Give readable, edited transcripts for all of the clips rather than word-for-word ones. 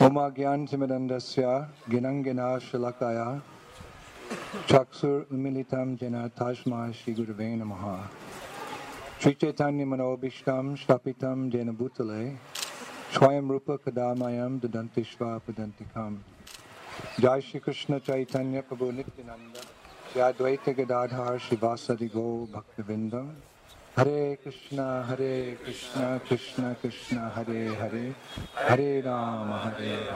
Oma Gyantimidandasya Ginangena Shalakaya Chaksur Umilitam Jena Tajma Shri Gurave Namaha Sri Chaitanya Manobishtam Shtapitam Jena Bhutale Swayam Rupa Kadamayam Dadantishva Padantikam Jai Shri Krishna Chaitanya Prabhu Nityananda Jai Advaita Gadadhar Shivasadi Go Bhaktivindam Hare Krishna Krishna Krishna Hare Hare Hare Rama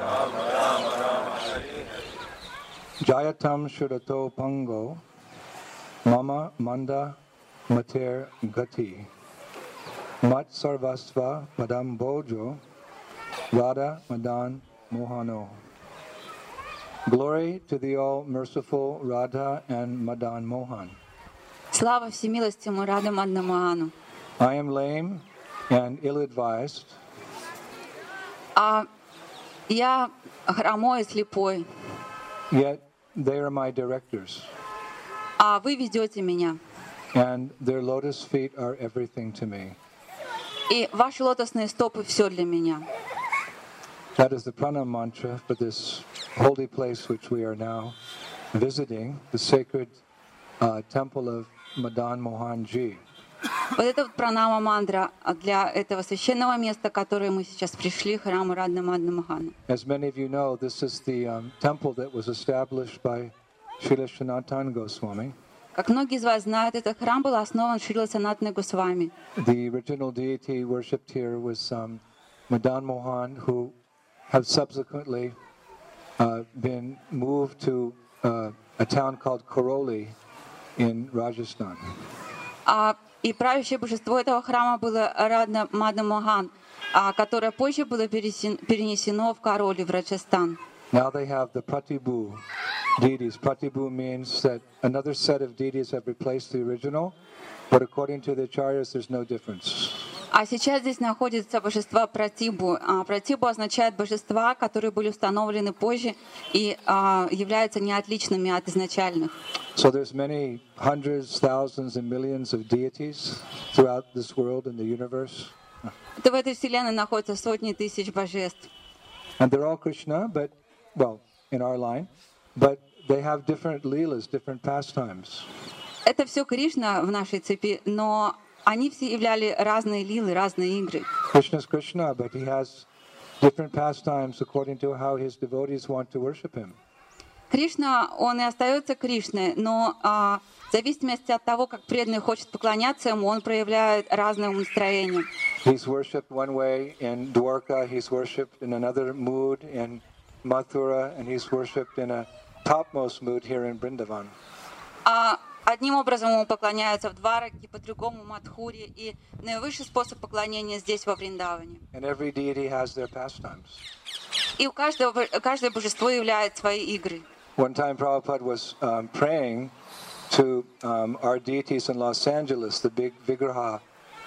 Jayatam Shurato Pango Mama Manda Mater Gati Mat Sarvasva Padam Bojo Radha Madan Mohano. Glory to the all-merciful Radha and Madan Mohan. Слава всемилостивому Радha Madan Mohan. I am lame and ill-advised. Я хромой и слепой. Yet they are my directors. Вы ведете меня. And their lotus feet are everything to me. И ваши лотосные стопы все для меня. That is the pranam mantra for this holy place which we are now visiting, the sacred temple of Madan Mohan Ji. Вот это вот пранама мантра для этого священного места, которое мы сейчас пришли, храму Радha Madan Mohan. As many of you know, this is the temple that was established by Srila Sanatana Goswami. Как многие из вас знают, этот храм был основан Шрила Санатаной Госвами. The original deity worshipped here was Madan Mohan, who have subsequently been moved to a town called Karoli in Rajasthan. И правящее божество этого храма было Радha Madan Mohan, которое позже было перенесено в Кароли, в Раджастан. Now they have the Pratibhu deities. Pratibhu means that another set of deities have replaced the original, but according to the acharyas, there's no difference. А сейчас здесь находятся божества Пратибу. Пратибу означает божества, которые были установлены позже и являются неотличными от изначальных. So there's many hundreds, thousands, and millions of deities throughout this world and the universe. В этой вселенной находятся сотни тысяч божеств. And they're all Krishna, but, well, in our line, but they have different leelas, different pastimes. Это все Кришна в нашей цепи, но они все являли разные лилы, разные игры. Krishna's Krishna, but he has different pastimes according to how his devotees want to worship him. Кришна, он и остается Кришной, но в зависимости от того, как преданный хочет поклоняться ему, он проявляет разное настроение. He's worshipped one way in Dwarka, he's worshipped in another mood in Mathura, and he's worshipped in a topmost mood here in Vrindavan. Одним образом ему поклоняются в Двараке, по-другому в Мадхуре, и наивысший способ поклонения здесь, во Вриндаване. And every deity has their pastimes. И каждое божество являет свои игры. One time Prabhupada was praying to our deities in Los Angeles, the big Vigraha,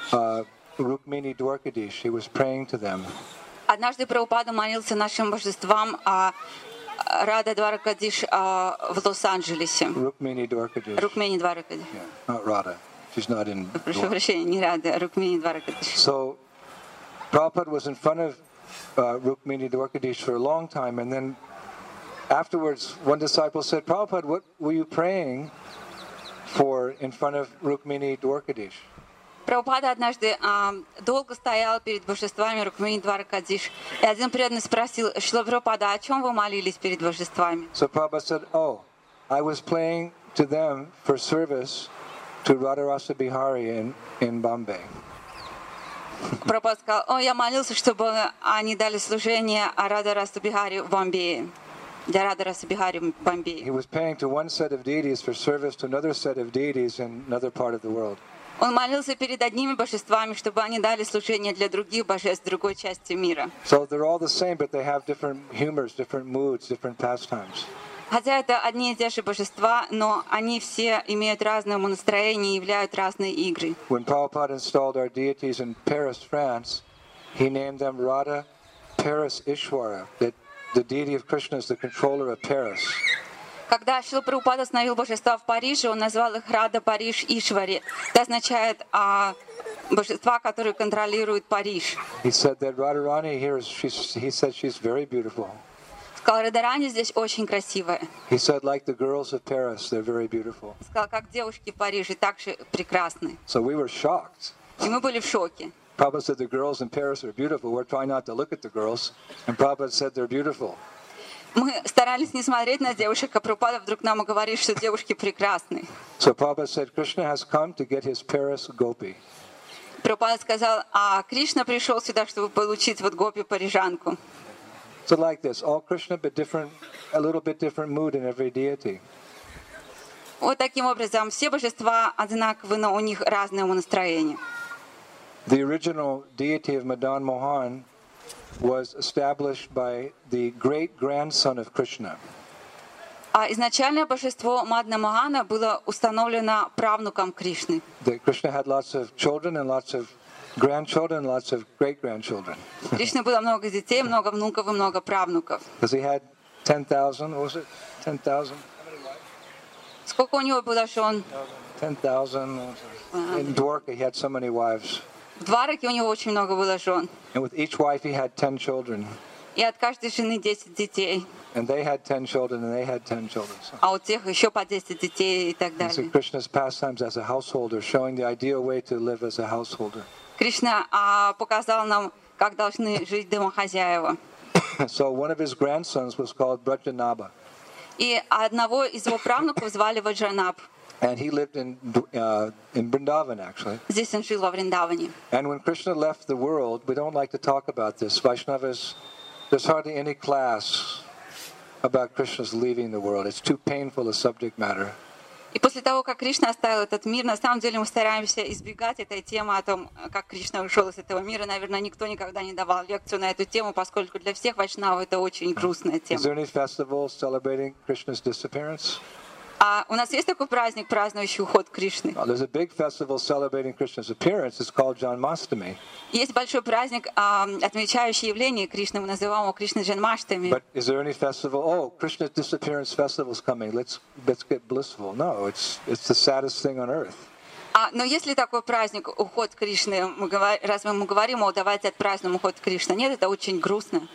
Rukmini Dwarkadish. He was praying to them. Однажды Прабхупада молился нашим божествам Рада Дваракадиш в Лос-Анджелесе. Rukmini Dwarkadish. Рукмини Дваракадиш. Yeah, not Radha. She's not in. Прошу прощения, не Рада, Рукмини Дваракадиш. So Prabhupada was in front of Rukmini Dwarkadish for a long time, and then afterwards, one disciple said, "Prabhupada, what were you praying for in front of Rukmini Dwarkadish?" Прабхупада однажды долго стоял перед божествами Рукмини Дваракадиш, и один преданный спросил: Шрила Прабхупада, о чем вы молились перед божествами? So Prabhupada said, "Oh, I was praying to them for service to Radharasa Bihari in Bombay." Прабхупада сказал: я молился, чтобы они дали служение Радхарасу Бихари в Бомбее. Для Радхараса Бихари в Бомбее. He was praying to one set of deities for service to another set of deities in another part of the world. Он молился перед одними божествами, чтобы они дали служение для других божеств в другой части мира. So they're all the same, but they have different humors, different moods, different pastimes. Хотя это одни и те же божества, но они все имеют разное настроение и являют разные игры. When Prabhupada installed our deities in Paris, France, he named them Radha Paris Ishwara, that the deity of Krishna is the controller of Paris. Когда Шрила Прабхупада установил божества в Париже, он назвал их Рада Париж Ишвари. Это означает божества, которые контролируют Париж. He said that Radharani here, he said she's very beautiful. Сказал, Радарани здесь очень красивая. He said, like the girls of Paris, they're very beautiful. Сказал, как девушки в Париже также прекрасны. So we were shocked. И мы были в шоке. Prabhupada said the girls in Paris are beautiful. We're trying not to look at the girls. And Prabhupada said they're beautiful. Мы старались не смотреть на девушек, а Прабхупада вдруг нам и говорит, что девушки прекрасны. So Prabhupada said Krishna has come to get his Paris gopi. Прабхупада сказал, а Кришна пришел сюда, чтобы получить вот гопи-парижанку. So like this, all Krishna, but different, a little bit different mood in every deity. Вот таким образом, все божества одинаковы, но у них разное настроение. The original deity of Madan Mohan was established by the great-grandson of Krishna. А изначальное божество Мадна Могана было установлено правнуком Кришны. That Krishna had lots of children and lots of grandchildren, lots of great-grandchildren. Кришны было много детей, много внуков и много правнуков. Because he had 10,000, what was it? 10,000? Сколько у него было жен? 10,000. In Dwarka, he had so many wives. В Двараке у него очень много было жен. And with each wife, he had 10 children. И от каждой жены 10 детей. And they had 10 children, and they had 10 children. So, А у тех еще по 10 детей и так so далее. Krishna's pastimes as a householder, showing the ideal way to live as a householder. Кришна показал нам, как должны жить домохозяева. So one of his grandsons was called Brajanaba. И одного из его правнуков звали Ваджанаб. And he lived in Vrindavan, actually. Здесь он жил во Вриндаване. And when Krishna left the world, we don't like to talk about this. Vaishnavas, there's hardly any class about Krishna's leaving the world. It's too painful a subject matter. И после того, как Кришна оставил этот мир, на самом деле мы стараемся избегать этой темы о том, как Кришна ушел из этого мира. Наверное, никто никогда не давал лекцию на эту тему, поскольку для всех вайшнавов это очень грустная Is тема. there any festival celebrating Krishna's disappearance? А у нас есть такой праздник, празднующий уход Кришны. There's a big festival celebrating Krishna's appearance. It's called Janmashtami. Есть большой праздник, отмечающий явление Кришны, мы называем его Кришна Джанмаштами. But is there any festival? Oh, Krishna's disappearance festival is coming. Let's get blissful. No, it's the saddest thing on earth. Но есть ли такой праздник, уход Кришны? Разве мы говорим, давайте отпразднуем уход Кришны? Нет, это очень грустно.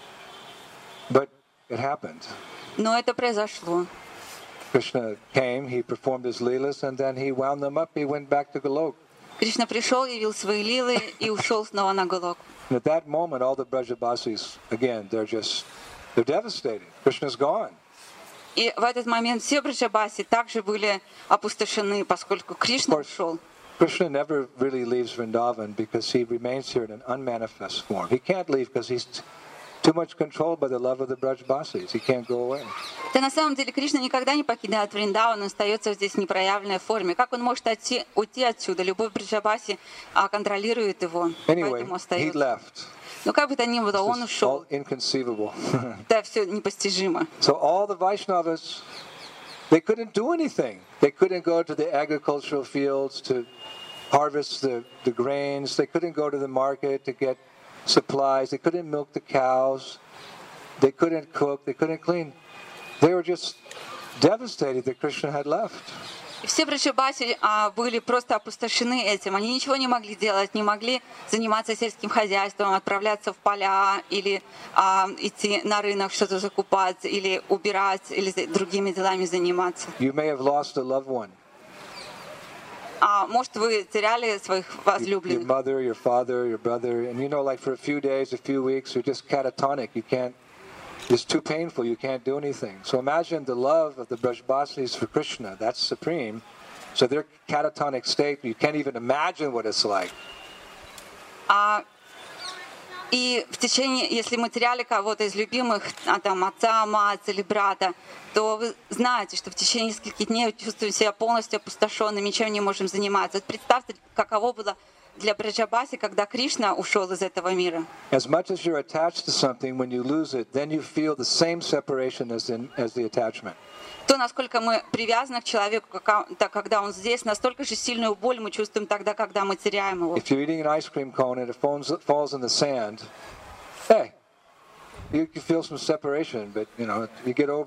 But it happened. Но это произошло. Krishna came, he performed his leelas, and then he wound them up. He went back to Golok. Кришна пришел, явил свои лилы и ушел снова на Голок. And at that moment, all the Brajabasis, again, they're devastated. Krishna's gone. И в этот момент все Браджабаси также были опустошены, поскольку Кришна ушел. Krishna never really leaves Vrindavan because he remains here in an unmanifest form. He can't leave because he's too much controlled by the love of the Brajbasis. He can't go away. Да на самом деле Кришна никогда не покидает Вриндаван, он остается здесь в непроявленной форме. Как он может уйти отсюда? Любой Браджабаси контролирует его, Anyway, поэтому he остается. left. Но как бы то ни было, он It's ушел. all inconceivable. Да, все непостижимо. So all the Vaishnavas, they couldn't do anything. They couldn't go to the agricultural fields to harvest the grains. They couldn't go to the market to get supplies. They couldn't milk the cows. They couldn't cook. They couldn't clean. They were just devastated that Krishna had left. Все Браджабаси были просто опустошены этим. Они ничего не могли делать, не могли заниматься сельским хозяйством, отправляться в поля или идти на рынок что-то закупать, или убирать, или другими делами заниматься. You may have lost a loved one. Может, вы теряли своих Your возлюбленных. mother, your father, your brother. And you know, like for a few days, a few weeks, you're just catatonic. You can't, it's too painful. You can't do anything. So imagine the love of the Brajbasis for Krishna. That's supreme. So their catatonic state, you can't even imagine what it's like. И в течение, если мы теряли кого-то из любимых, там, отца, мать или брата, то вы знаете, что в течение нескольких дней чувствуем себя полностью опустошенными, ничем не можем заниматься. Вот представьте, каково было для Браджабаси, когда Кришна ушел из этого мира. As much as you're attached to something, when you lose it, then you feel the same separation as the attachment. То, насколько мы привязаны к человеку, когда он здесь, настолько же сильную боль мы чувствуем тогда, когда мы теряем его. If you're eating an ice cream cone and it falls in the sand, hey, you can feel some separation, but you get over it.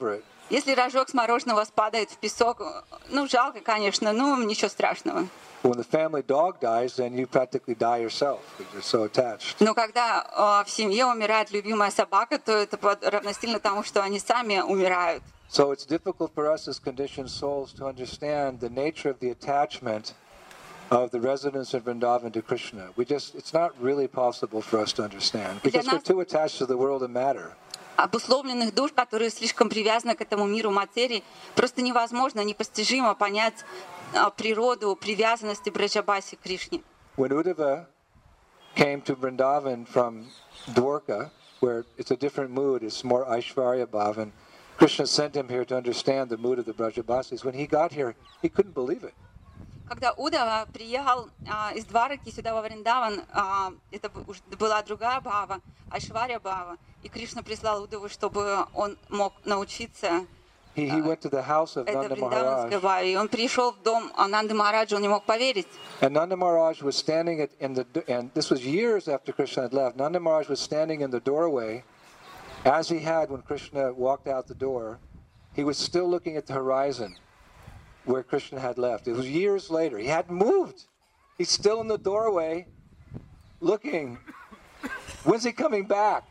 Если рожок с мороженого у вас падает в песок, ну, жалко, конечно, но ничего страшного. When the family dog dies, then you practically die yourself because you're so attached. Но когда в семье умирает любимая собака, то это равносильно тому, что они сами умирают. So it's difficult for us as conditioned souls to understand the nature of the attachment of the residents of Vrindavan to Krishna. It's not really possible for us to understand because we're too attached to the world of matter. Обусловленных душ, которые слишком привязаны к этому миру материи, просто невозможно, непостижимо понять природу привязанности Браджабаси к Кришне. When Uddhava came to Vrindavan from Dwarka, where it's a different mood, it's more Aishvarya Bhavan, Krishna sent him here to understand the mood of the Brajabasis. When he got here, he couldn't believe it. Когда Удава приехал из Двараки сюда во Вриндаван, это была другая бхава, Айшварья бхава, и Кришна прислал Удаву, чтобы он мог научиться He went to the house of это Nanda вриндаванской Maharaj. бхаве. И он пришел в дом Нанды Махараджа, он не мог поверить. And Nanda Maharaj was standing and this was years after Krishna had left. Nanda Maharaj was standing in the doorway, as he had when Krishna walked out the door. He was still looking at the horizon where Krishna had left. It was years later. He hadn't moved. He's still in the doorway, looking. When's he coming back?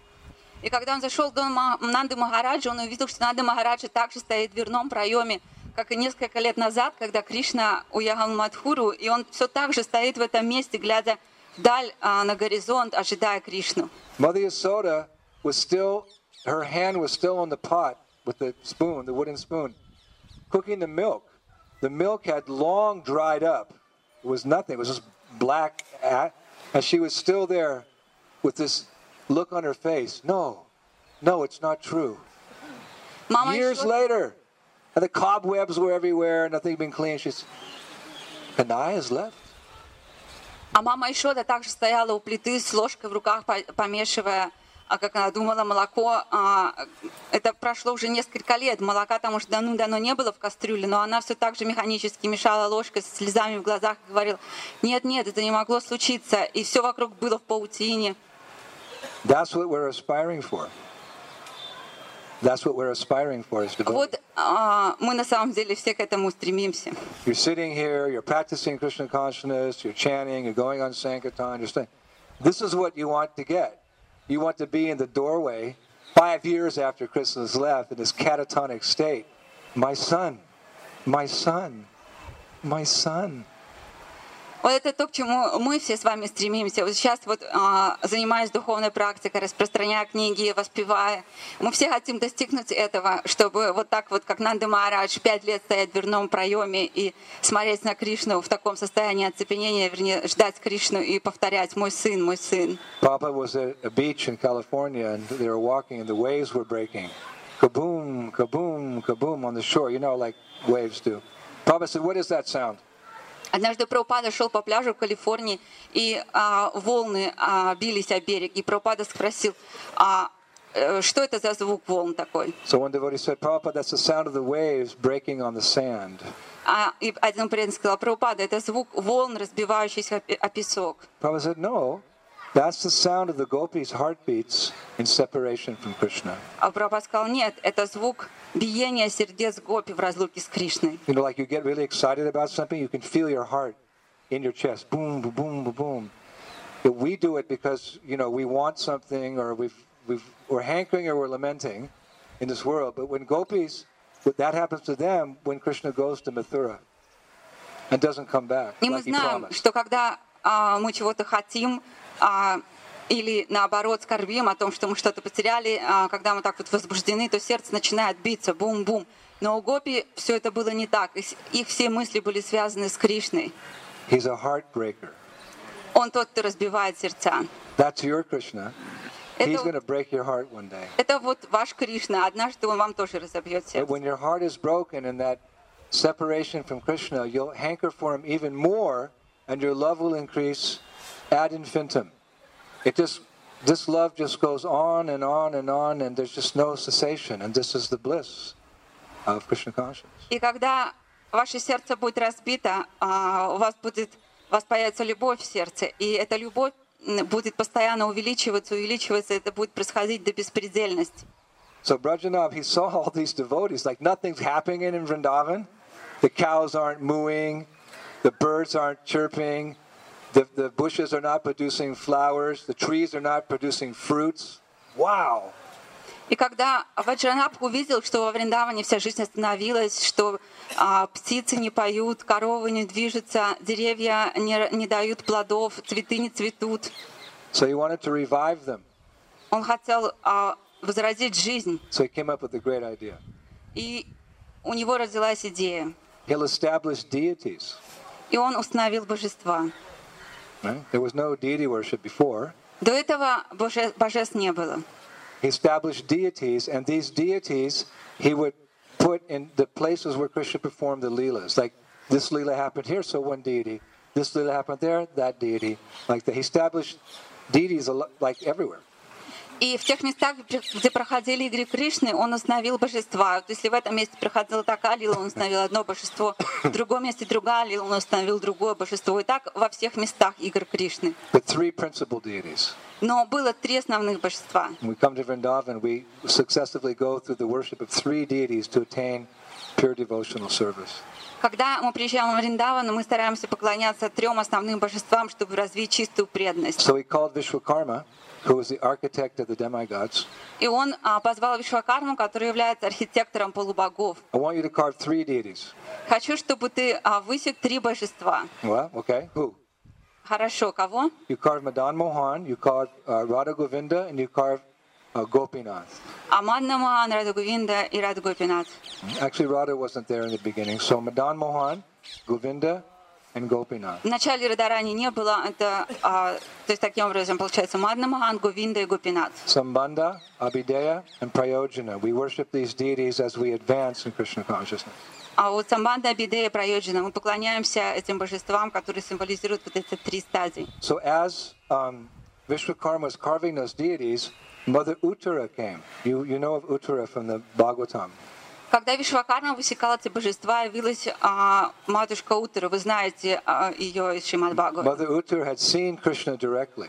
И когда он зашел в дом Нанды Махараджа, он увидел, что Нанда Махараджа также стоит в дверном проеме, как и несколько лет назад, когда Кришна уехал в Мадхуру, и он все так же стоит в этом месте, глядя вдаль на горизонт, ожидая Кришну. Mother Yasoda was still, her hand was still on the pot with the spoon, the wooden spoon, cooking the milk. The milk had long dried up. It was nothing. It was just black, and she was still there with this look on her face. No, it's not true. Years later, and the cobwebs were everywhere, nothing had been cleaned. She said, Kanai has left. А мама Ишода также стояла у плиты с ложкой в руках, помешивая, как она думала, молоко. Это прошло уже несколько лет. Молока там уже давно не было в кастрюле, но она все так же механически мешала ложкой с слезами в глазах и говорила: нет, это не могло случиться. И все вокруг было в паутине. That's what we're aspiring for. That's what we're aspiring for as devotees. Вот мы на самом деле все к этому стремимся. You're sitting here, you're practicing Krishna consciousness, you're chanting, you're going on Sankirtan, you're saying, this is what you want to get. You want to be in the doorway 5 years after Krishna's left in this catatonic state. My son, my son, my son. Вот это то, к чему мы все с вами стремимся. Вот сейчас вот занимаясь духовной практикой, распространяя книги, воспевая, мы все хотим достигнуть этого, чтобы вот так вот, как Нанда Махарадж, 5 лет стоять в дверном проеме и смотреть на Кришну в таком состоянии оцепенения, вернее, ждать Кришну и повторять: мой сын, мой сын. Papa was at a beach in California and they were walking and the waves were breaking. Kaboom, kaboom, kaboom on the shore, you know, like waves do. Papa said, what is that sound? Однажды Прабхупада шел по пляжу в Калифорнии, и волны бились о берег. И Прабхупада спросил: что это за звук волн такой? So one devotee said, Prabhupada, that's the sound of the waves breaking on the sand. И один преданный сказал: Прабхупада, это звук волн, разбивающихся о песок. Prabhupada said, no, that's the sound of the gopis' heartbeats in separation from Krishna. А Прабхупада сказал: нет, это звук биения сердец гопи в разлуке с Кришной. You know, like you get really excited about something, you can feel your heart in your chest. Boom, boom, boom, boom, boom. But we do it because, you know, we want something or we're hankering or we're lamenting in this world. But when gopis, that happens to them when Krishna goes to Mathura and doesn't come back, И мы like he знаем, promised. что когда мы чего-то хотим, или наоборот скорбим о том, что мы что-то потеряли, когда мы так вот возбуждены, то сердце начинает биться, бум-бум. Но у гопи все это было не так. Их все мысли были связаны с Кришной. He's a heartbreaker. Он тот, кто разбивает сердца. That's your Krishna. He's going to break your heart one day. Это вот ваш Кришна. Однажды он вам тоже разобьет But сердце. when your heart is broken in that separation from Krishna, you'll hanker for him even more, and your love will increase ad infinitum. This love just goes on and on and on, and there's just no cessation. And this is the bliss of Krishna consciousness. И когда ваше сердце будет разбито, у вас появится любовь в сердце, и эта любовь будет постоянно увеличиваться, это будет происходить до беспредельности. So Brajanav, he saw all these devotees, like nothing's happening in Vrindavan. The cows aren't mooing, the birds aren't chirping, the bushes are not producing flowers, the trees are not producing fruits. Wow! И когда Ваджранабх увидел, что во Вриндаване вся жизнь остановилась, что птицы не поют, коровы не движутся, деревья не дают плодов, цветы не цветут, So he wanted to revive them. он хотел возродить жизнь. So he came up with a great idea. И у него родилась идея. He'll establish deities. И он установил божества. Right? There was no deity worship before. До этого божеств не было. He established deities, and these deities he would put in the places where Krishna performed the leelas. Like this leela happened here, so one deity. This leela happened there, that deity. Like that. He established deities like everywhere. И в тех местах, где проходили игры Кришны, он установил божества. Вот если в этом месте проходила такая лила, он установил одно божество, в другом месте другая лила, он установил другое божество. И так во всех местах игр Кришны. But three principal deities. Но было три основных божества. When we come to Vrindavan, we successively go through the worship of three deities to attain pure devotional service. Когда мы приезжаем в Вриндаван, мы стараемся поклоняться трем основным божествам, чтобы развить чистую преданность. So he called Vishwakarma, who was the architect of the demigods. И он позвал Вишвакарму, который является архитектором полубогов. I want you to carve three deities. Хочу, чтобы ты высек три божества. Well, okay. Who? Хорошо, кого? You carve Madan Mohan, you carve Radha Govinda, and you carve Gopinath. Мадна Мохан, Рада Говинда и Рада Гопинат. Actually, Radha wasn't there in the beginning. So Madan Mohan, Govinda, and Gopinath. В начале Радарани не было. Это, то есть таким образом получается Мадна Мохан, Говинда и Гопинат. Sambandha, Abhideya, and Prayojana. We worship these deities as we advance in Krishna consciousness. А вот Самбанда, Абидея, Прайоджана, мы поклоняемся этим божествам, которые символизируют вот эти три стадии. So as Vishwakarma was carving those deities, Mother Uttara came. You know of Uttara from the Bhagavatam. Когда Вишвакарма высекала эти божества, явилась матушка Уттара. Вы знаете ее из Шримад Бхагавата. Mother Uttara had seen Krishna directly.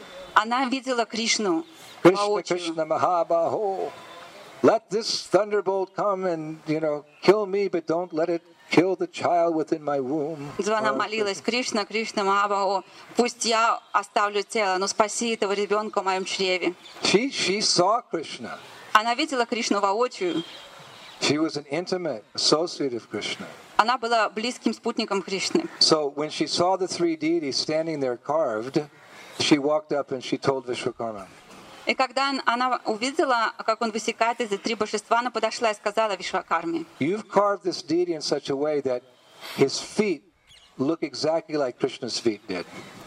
Она видела Кришну Krishna, воочию. Krishna Mahabaho. Let this thunderbolt come and, kill me, but don't let it kill the child within my womb. Она молилась: Кришна, Кришна, Махабахо, пусть я оставлю тело, но спаси этого ребенка в моем чреве. She saw Krishna. Она видела Кришну воочию. She was an intimate associate of Krishna. Она была близким спутником Кришны. So when she saw the three deities standing there carved, she walked up and she told Vishwakarma. И когда она увидела, как он высекает эти три божества, она подошла и сказала Вишвакарме: You've carved this deity in such a way that his feet look exactly like Krishna's feet did.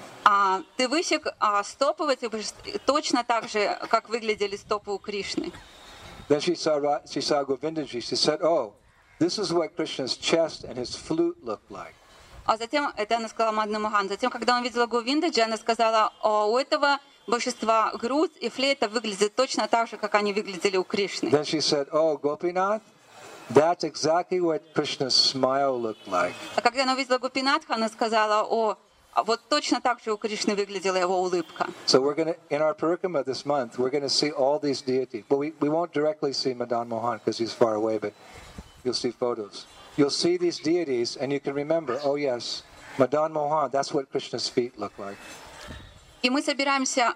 Ты высек стопы в этих божествах точно так же, как выглядели стопы у Кришны. Then she saw Govindaji. She said, "Oh, this is what Krishna's chest and his flute looked like." А затем, это она сказала Мадна Мохан, затем, когда он видела Говиндаджи, она сказала: у этого божества грудь и флейта выглядят точно так же, как они выглядели у Кришны. Then she said, "Oh, Gopinath, that's exactly what Krishna's smile looked like." А когда она увидела Гопинатха, она сказала: вот точно так же у Кришны выглядела его улыбка. So we're going to, in our parikrama this month, we're going to see all these deities. But we won't directly see Madan Mohan because he's far away, but you'll see photos. You'll see these deities and you can remember, oh yes, Madan Mohan, that's what Krishna's feet look like. И мы собираемся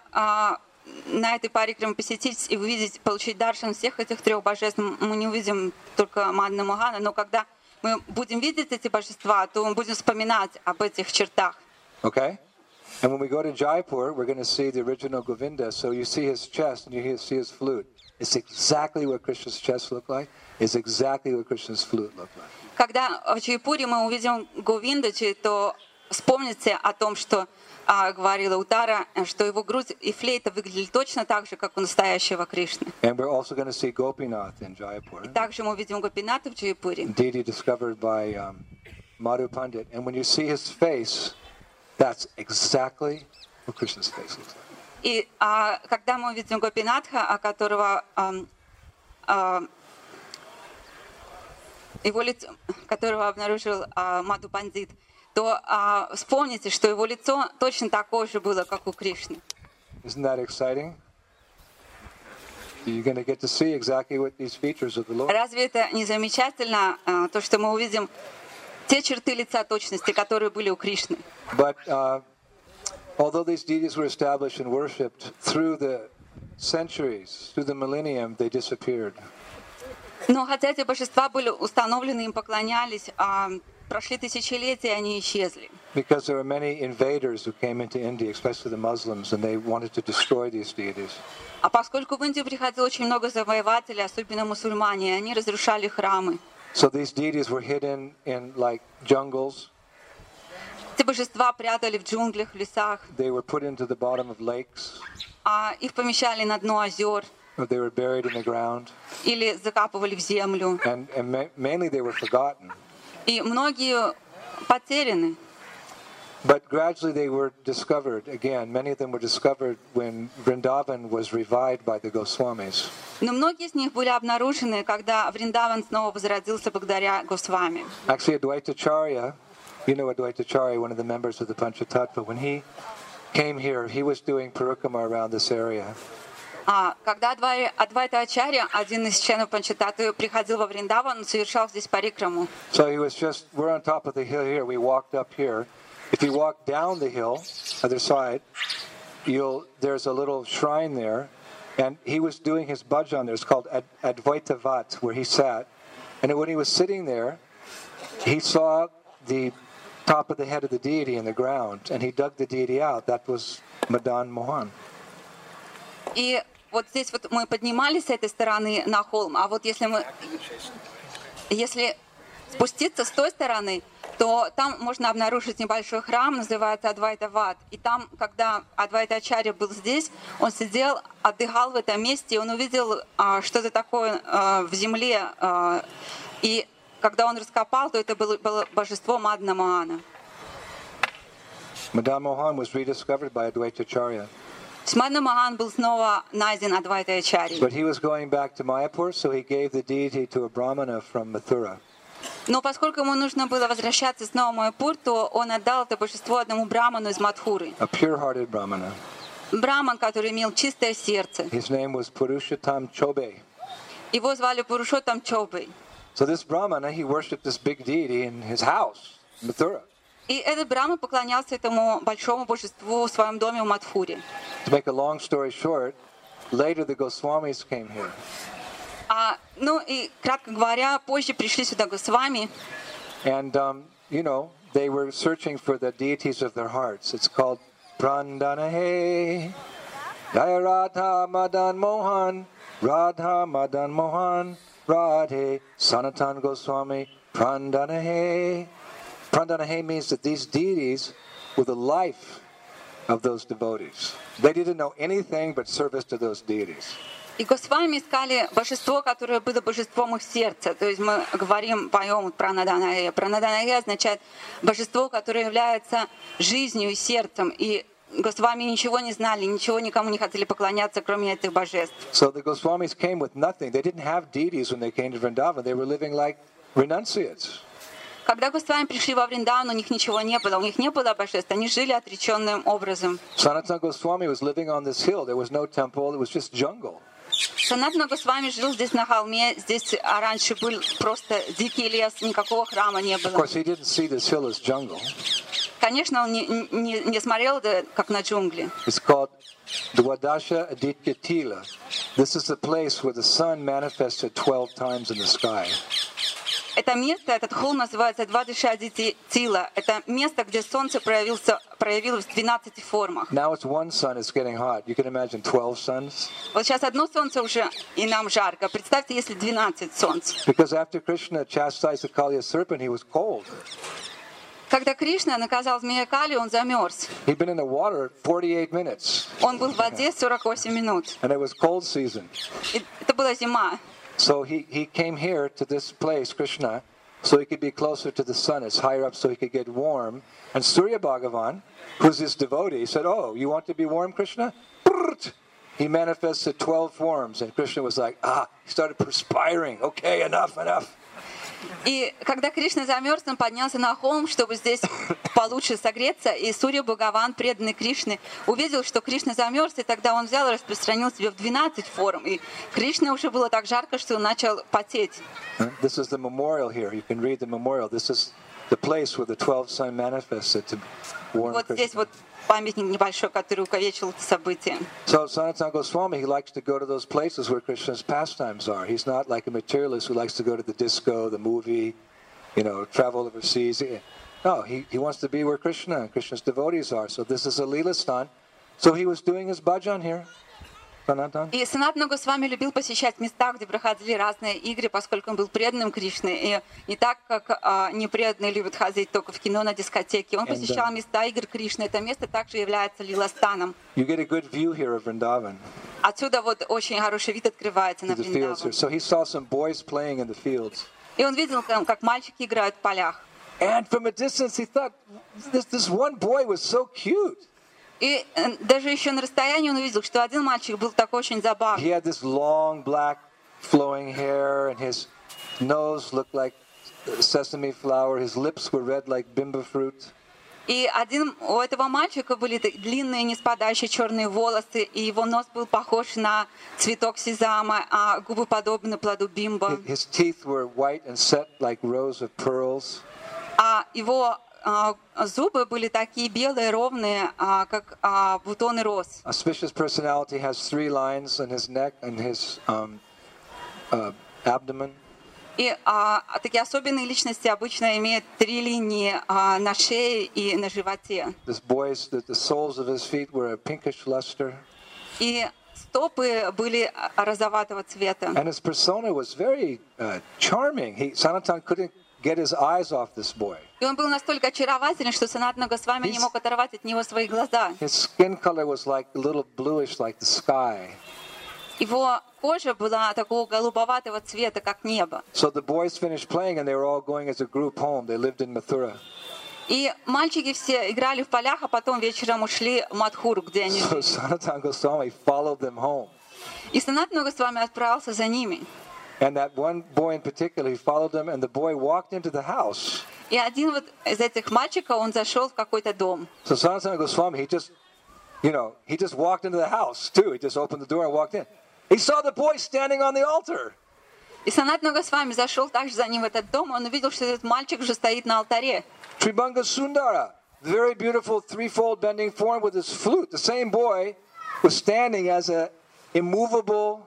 на этой парикраме посетить и увидеть, получить даршан всех этих трех божеств. Мы не увидим только Мадна Мохана, но когда мы будем видеть эти божества, то мы будем вспоминать об этих чертах. Okay? And when we go to Jaipur, we're going to see the original Govinda. So you see his chest and you see his flute. It's exactly what Krishna's chest looked like. It's exactly what Krishna's flute looked like. Когда в Джайпуре мы увидим Говиндаджи, то вспомните о том, что говорила Утара, что его грудь и флейта выглядели точно так же, как у настоящего Кришны. And we're also going to see Gopinath in Jaipur. И также мы увидим Гопината в Джайпуре. Deity discovered by Madhu Pandit. And when you see his face, that's exactly what Krishna's face looks like. И когда мы увидим Гопинатха, которого его лицо, которого обнаружил Мадху Пандит, то вспомните, что его лицо точно такое же было, как у Кришны. Isn't that exciting? you're going to get to see exactly what these features of the Lord. Разве это не замечательно, то, что мы увидим те черты лица точности, которые были у Кришны? But although these deities were established and worshipped through the centuries, through the millennium, they disappeared. Но хотя эти божества были установлены, им поклонялись, прошли тысячелетия, они исчезли. Because there were many invaders who came into India, especially the Muslims, and they wanted to destroy these deities. А поскольку в Индию приходило очень много завоевателей, особенно мусульмане, они разрушали храмы. So these deities were hidden in like jungles. Эти божества прятали в джунглях, в лесах, They were put into the bottom of lakes. их помещали на дно озер Or they were buried in the ground. или закапывали в землю. And mainly they were forgotten. И многие потеряны. But gradually they were discovered again. Many of them were discovered when Vrindavan was revived by the Goswamis. Но многие из них были обнаружены, когда Вриндаван снова возродился благодаря Госвами. Actually, Advaitacharya, you know Advaitacharya, one of the members of the Panchatattva, when he came here, he was doing parikrama around this area. Когда Адвайта Ачарья, один из членов Панчататвы, приходил во Вриндаван, он совершал здесь парикраму. So he was we're on top of the hill here, we walked up here. If you walk down the hill, other side, there's a little shrine there, and he was doing his bhajan there. It's called Advaitavat, where he sat. And when he was sitting there, he saw the top of the head of the deity in the ground, and he dug the deity out. That was Madan Mohan. И вот здесь вот мы поднимались с этой стороны на холм, а вот если спуститься с той стороны, то там можно обнаружить небольшой храм, называется Адвайта-ват. И там, когда Адвайта Ачарья был здесь, он сидел, отдыхал в этом месте, и он увидел что-то такое в земле. И когда он раскопал, то это было божество Мадана Mohana. Madan Mohan was rediscovered by Advaita Acharya. Мадана Мохан был снова найден Адвайта Ачарьей. But he was going back to Mayapur, so he gave the deity to a brahmana from Mathura. Но поскольку ему нужно было возвращаться снова в Майяпур, то он отдал это божество одному браману из Мадхуры. A pure-hearted brahmana. Браман, который имел чистое сердце. His name was Purushottam Chobe. Его звали Пурушоттам Чобей. So this brahmana, he worshipped this big deity in his house, Mathura. И этот браман поклонялся этому большому божеству в своем доме в Мадхуре. To make a long story short, later the Goswamis came here. Ну и, кратко говоря, позже пришли сюда Госвами. And, they were searching for the deities of their hearts. It's called Prandanahe, Jaya Radha Madan Mohan, Radha Madan Mohan, Radhe, Sanatan Goswami, Prandanahe. Prandanahe means that these deities were the life of those devotees. They didn't know anything but service to those deities. И Госвами искали божество, которое было божеством их сердца. То есть мы поем про Наданае. Про Наданае означает божество, которое является жизнью и сердцем. И Госвами ничего не знали, ничего никому не хотели поклоняться, кроме этих божеств. So the Goswamis came with nothing. They didn't have deities when they came to Vrindavan. They were living like renunciates. Когда Госвами пришли во Вриндаван, у них ничего не было, у них не было божеств, они жили отреченным образом. Sanatana Goswami was living on this hill. There was no temple. It was just jungle. Санатана Госвами жил здесь на холме, здесь раньше был просто дикий лес, никакого храма не Of было. course, he didn't see this hill as jungle. Конечно, он не смотрел это как на джунгли. It's called Dwadasha Aditya Tila. This is the place where the sun manifested 12 times in the sky. Это место, этот холм называется Двадиша Тила. Это место, где солнце проявилось в 12 формах. Now it's one sun, it's getting hot. You can imagine 12 suns. Вот сейчас одно солнце уже, и нам жарко. Представьте, если 12 солнц. Because after Krishna chastised the Kaliya serpent, he was cold. Когда Кришна наказал змея Кали, он замерз. He'd been in the water 48 minutes. Он был в воде 48 минут. And it was cold season. И это была зима. So he came here to this place, Krishna, so he could be closer to the sun. It's higher up so he could get warm. And Surya Bhagavan, who's his devotee, said, "Oh, you want to be warm, Krishna?" He manifested 12 forms. And Krishna was like, he started perspiring. Okay, enough. И когда Кришна замерз, он поднялся на холм, чтобы здесь получше согреться. И Сурья Бхагаван, преданный Кришны, увидел, что Кришна замерз, и тогда он взял и распространил себе в 12 форм. И Кришне уже было так жарко, что он начал потеть. This is the memorial here. You can read the memorial. This is the place where the 12 sun manifested to warn Вот здесь Krishna. вот памятник небольшой, который увековечил это событие. So Sanatana Goswami, he likes to go to those places where Krishna's pastimes are. He's not like a materialist who likes to go to the disco, the movie, travel overseas. No, he wants to be where Krishna and Krishna's devotees are. So this is a Leela Stan. So he was doing his bhajan here. И Санатана Госвами любил посещать места, где проходили разные игры, поскольку он был преданным Кришне. И не так, как непреданные любят ходить только в кино, на дискотеке. Он посещал места игр Кришны. Это место также является лиластаном. You get a good view here of Vrindavan. Отсюда вот очень хороший вид открывается на Вриндаван. So he saw some boys playing in the fields. И он видел, как мальчики играют в полях. And from a distance he thought, this one boy was so cute. И даже еще на расстоянии он увидел, что один мальчик был такой очень забавный. He had this long black flowing hair and his nose looked like sesame flour. His lips were red like bimba fruit. И у этого мальчика были длинные, не спадающие черные волосы, и его нос был похож на цветок сезама, а губы подобны плоду бимба. His teeth were white and set like rows of pearls. А его зубы были такие белые, ровные, как бутоны роз. Auspicious personality has 3 lines on his neck and his abdomen. И такие особенные личности обычно имеют 3 линии на шее и на животе. This boy's, the soles of his feet were a pinkish luster. И стопы были розоватого цвета. And his persona was very charming. Sanatan couldn't get his eyes off this boy. И он был настолько очаровательный, что Санатана Госвами не мог оторвать от него свои глаза. His skin color was like a little bluish, like the sky. Его кожа была такого голубоватого цвета, как небо. So the boys finished playing, and they were all going as a group home. They lived in Mathura. И мальчики все играли в полях, а потом вечером ушли в Мадхуру, где они So жили. Sanatana Goswami followed them home. И Санатана Госвами отправился за ними. And that one boy in particular, he followed them, and the boy walked into the house. И один вот из этих мальчиков, он зашел в какой-то дом. So Sanatana Goswami, he just walked into the house too. He just opened the door and walked in. He saw the boy standing on the altar. И Санатана Госвами зашел также за ним в этот дом, и он увидел, что этот мальчик уже стоит на алтаре. Tribhanga Sundara, the very beautiful threefold bending form with his flute. The same boy was standing as a immovable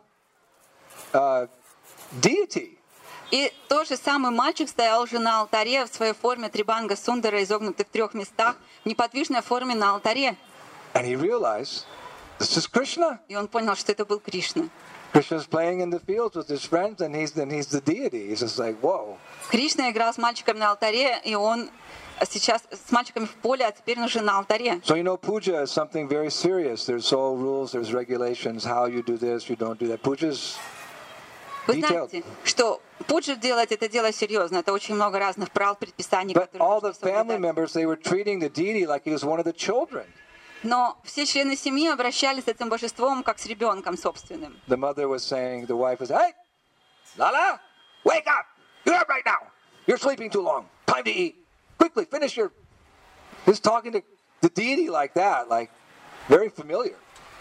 deity. И тот же самый мальчик стоял уже на алтаре в своей форме Трибанга Сундара, изогнутый в 3 местах, в неподвижной форме на алтаре. And he realized, this is Krishna. И он понял, что это был Кришна. Krishna's playing in the fields with his friends, and he's the deity. He's just like, whoa. Кришна играл с мальчиками на алтаре, и он сейчас с мальчиками в поле, а теперь он уже на алтаре. So puja is something very serious. There's all rules, there's regulations, how you do this, you don't do that. Puja's Вы знаете, что пуджу делать это дело серьезно. Это очень много разных правил, предписаний, But которые all нужно the family соблюдать. members, they were treating the deity like he was one of the children. Но все члены семьи обращались с этим божеством как с ребенком собственным. The mother was saying, the wife was, hey, Lala, wake up! You're up right now. You're sleeping too long. Time to eat. Quickly, finish your... He's talking to the deity like that, like very familiar.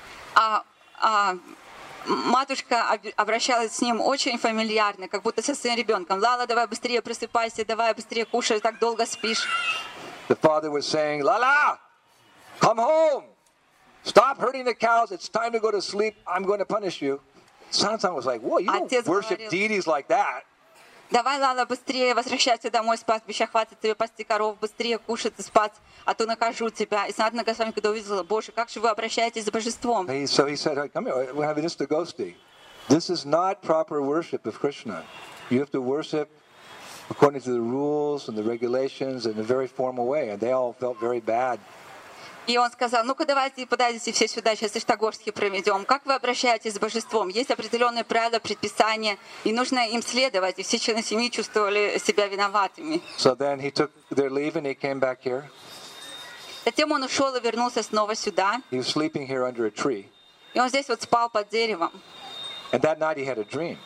Матушка обращалась с ним очень фамильярно, как будто со своим ребенком. Лала, давай быстрее просыпайся, давай быстрее кушай, так долго спишь. The father was saying, Lala, come home. Stop hurting the cows. It's time to go to sleep. I'm going to punish you. Sanatan was like, whoa, you don't Отец worship говорил, deities like that. Давай, Лала, быстрее возвращайся домой с пастбища, хватит тебе пасти коров, быстрее кушать и спать, а то накажу тебя. И Санатана Госвами, когда увидела, Боже, как же вы обращаетесь с божеством? So he said, come here, we're having this Gosti. This is not proper worship of Krishna. You have to worship according to the rules and the regulations in a very formal way. And they all felt very bad. И он сказал, ну-ка давайте подойдите все сюда, сейчас Иштагорский проведем. Как вы обращаетесь с божеством? Есть определенные правила, предписания, и нужно им следовать. И все члены семьи чувствовали себя виноватыми. So then he took their leave and he came back here. Затем он ушел и вернулся снова сюда. He was sleeping here under a tree. И он здесь вот спал под деревом. And that night he had a dream.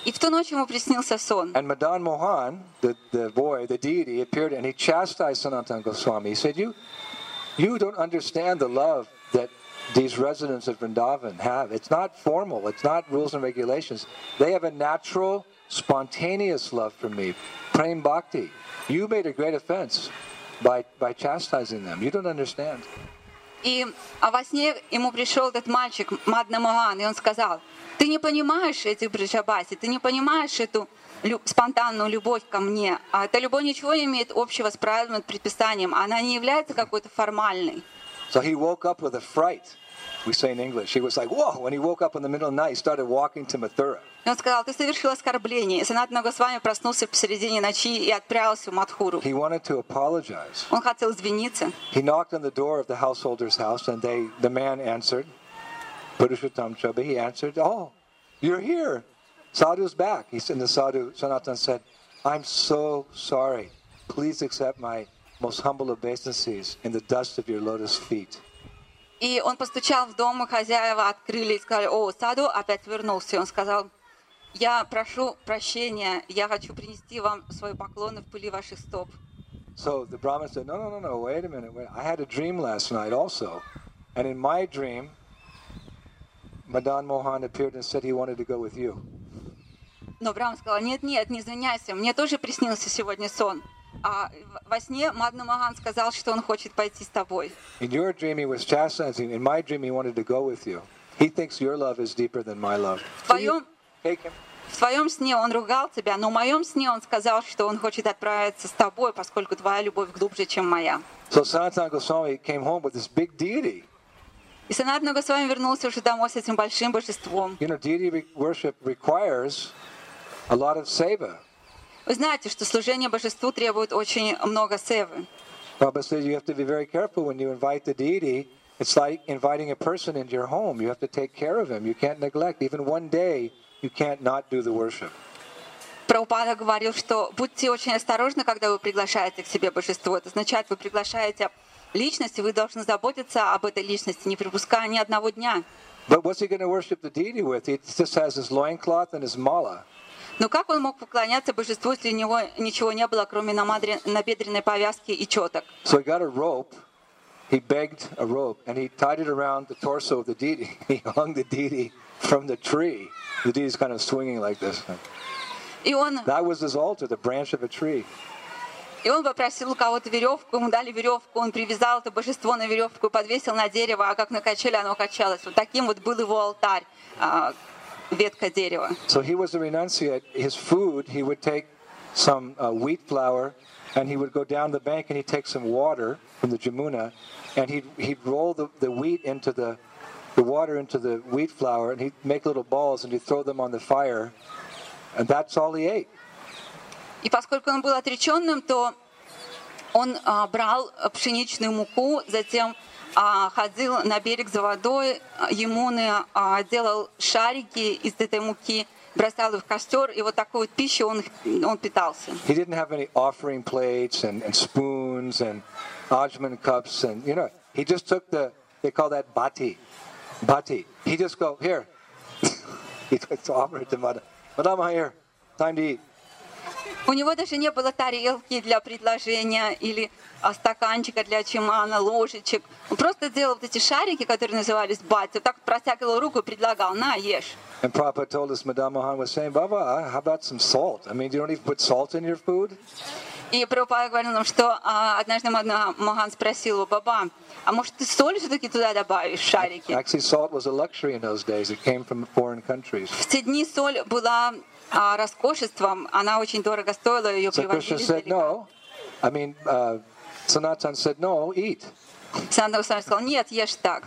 И в ту ночь ему приснился сон. And Madan Mohan, the boy, the deity, appeared and he chastised Sanatana Goswami. He said, you don't understand the love that these residents of Vrindavan have. It's not formal. It's not rules and regulations. They have a natural, spontaneous love for me. Prem Bhakti. You made a great offense by chastising them. You don't understand. И во сне ему пришел этот мальчик, Мадна Моган, и он сказал: ты не понимаешь этих Бриджабаси, ты не понимаешь эту спонтанную любовь ко мне. А эта любовь ничего не имеет общего с правильным предписанием. Она не является какой-то формальной. So he woke up with a fright. We say in English. He was like, whoa. When he woke up in the middle of the night, he started walking to Mathura. И он сказал: ты совершил оскорбление. И Санатана Госвами проснулся посередине ночи и отправился в Мадхуру. He wanted to apologize. Он хотел извиниться. He knocked on the door of the householder's house, and the man answered, Purushottam Chabi, he answered, oh, you're here. Sadhu's back. He said, and the Sadhu, Sanatan said, I'm so sorry. Please accept my most humble obeisances in the dust of your lotus feet. И он постучал в дом, и хозяева открыли и сказали: о, Саду опять вернулся. И он сказал: я прошу прощения, я хочу принести вам свои поклоны в пыли ваших стоп. So the Brahmin said, no, wait a minute. I had a dream last night also. And in my dream, Madan Mohan appeared and said he wanted to go with you. Но Брахман сказал: нет, не извиняйся, мне тоже приснился сегодня сон. А во сне Мадна Моган сказал, что он хочет пойти с тобой. In your dream he was chastising. In my dream he wanted to go with you. He thinks your love is deeper than my love. В твоем сне он ругал тебя, но в моем сне он сказал, что он хочет отправиться с тобой, поскольку твоя любовь глубже, чем моя. So Sanatana Goswami came home with this big deity. И Санатана Госвами вернулся уже домой с этим большим божеством. You know, deity worship requires a lot of seva. Вы знаете, что служение божеству требует очень много севы. Prabhupada says you have to be very careful when you invite the deity. It's like inviting a person into your home. You have to take care of him. You can't neglect. Even one day, you can't not do the worship. Прабхупада говорил, что будьте очень осторожны, когда вы приглашаете к себе божество. Это означает, вы приглашаете личность, и вы должны заботиться об этой личности, не пропуская ни одного дня. But what's he going to worship the deity with? He just has his loincloth and his mala. Но как он мог поклоняться божеству, если у него ничего не было, кроме набедренной повязки и четок? So he got a rope. He begged a rope, and he tied it around the torso of the deity. He hung the deity from the tree. The deity is kind of swinging like this. That was his altar, the branch of a tree. И он попросил у кого-то веревку, ему дали веревку, он привязал это божество на веревку и подвесил на дерево, а как на качели оно качалось. Вот таким вот был его алтарь, ветка дерева. So he was a renunciate. His food, he would take some wheat flour, and he would go down the bank and he'd take some water from the Jamuna, and he'd roll the wheat into the water into the wheat flour, and he'd make little balls and he'd throw them on the fire, and that's all he ate. И поскольку он был отреченным, то он брал пшеничную муку, затем ходил на берег за водой, Ямуны, делал шарики из этой муки, бросал их в костер, и вот такой вот пищей он питался. He didn't have any offering plates and spoons and ajman cups, and he just took they call that bati. He just go, here. He took to offer it to Madam here, time to eat. У него даже не было тарелки для предложения или стаканчика для чимана, ложечек. Он просто делал вот эти шарики, которые назывались бати, вот так протягивал руку и предлагал: на, ешь. And Prabhupada told us, Madam Mohan was saying, Baba, how about some salt? I mean, you don't even put salt in your food? И Прабхупада говорил нам, что однажды Мадна Мохан спросил его: Баба, а может ты соль все-таки туда добавишь, шарики? Actually, salt was a luxury in those days. It came from foreign countries. В те дни соль была роскошеством, она очень дорого стоила, ее привозили издалека. No. I mean, Sanatan said, no, eat. Санатана Госвами сказал: нет, ешь так.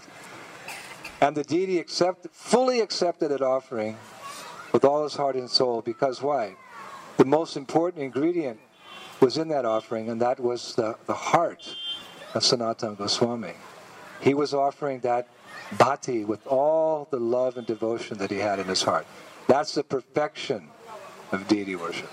And the deity fully accepted that offering with all his heart and soul, because why? The most important ingredient was in that offering, and that was the heart of Sanatana Goswami. He was offering that bhati with all the love and devotion that he had in his heart. That's the perfection of deity worship.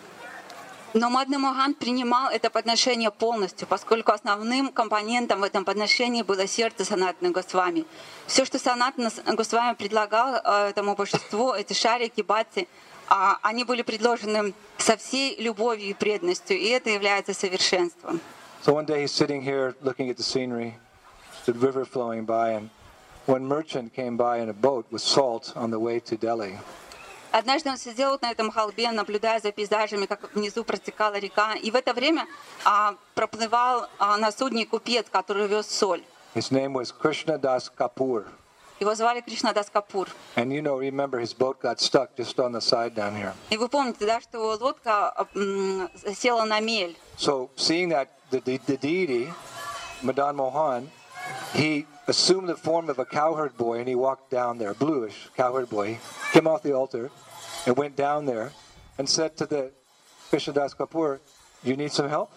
Но Мадна Мохан принимал это подношение полностью, поскольку основным компонентом в этом подношении было сердце Санатана Госвами. Все, что Санатана Госвами предлагал этому божеству, эти шарики, бати, они были предложены со всей любовью и преданностью, и это является совершенством. So one day he's sitting here looking at the scenery, the river flowing by, and one merchant came by in a boat with salt on the way to Delhi. Однажды он сидел вот на этом холбе, наблюдая за пейзажами, как внизу протекала река, и в это время проплывал на судне купец, который вез соль. His name was Krishna Das Kapoor. Его звали Кришнадас Капур. And remember, his boat got stuck just on the side down here. И вы помните, да, что лодка села на мель. So, seeing that the deity, Madan Mohan, he assumed the form of a cowherd boy and he walked down there, bluish cowherd boy, came off the altar and went down there and said to the Krishnadas Kapoor, "You need some help?"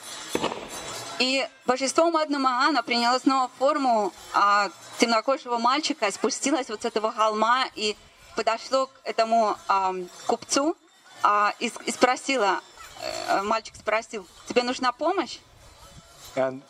И божество Мадана Мохана приняло снова форму темнокожего мальчика, спустилось вот с этого холма и подошло к этому купцу и спросила, мальчик спросил: "Тебе нужна помощь?" And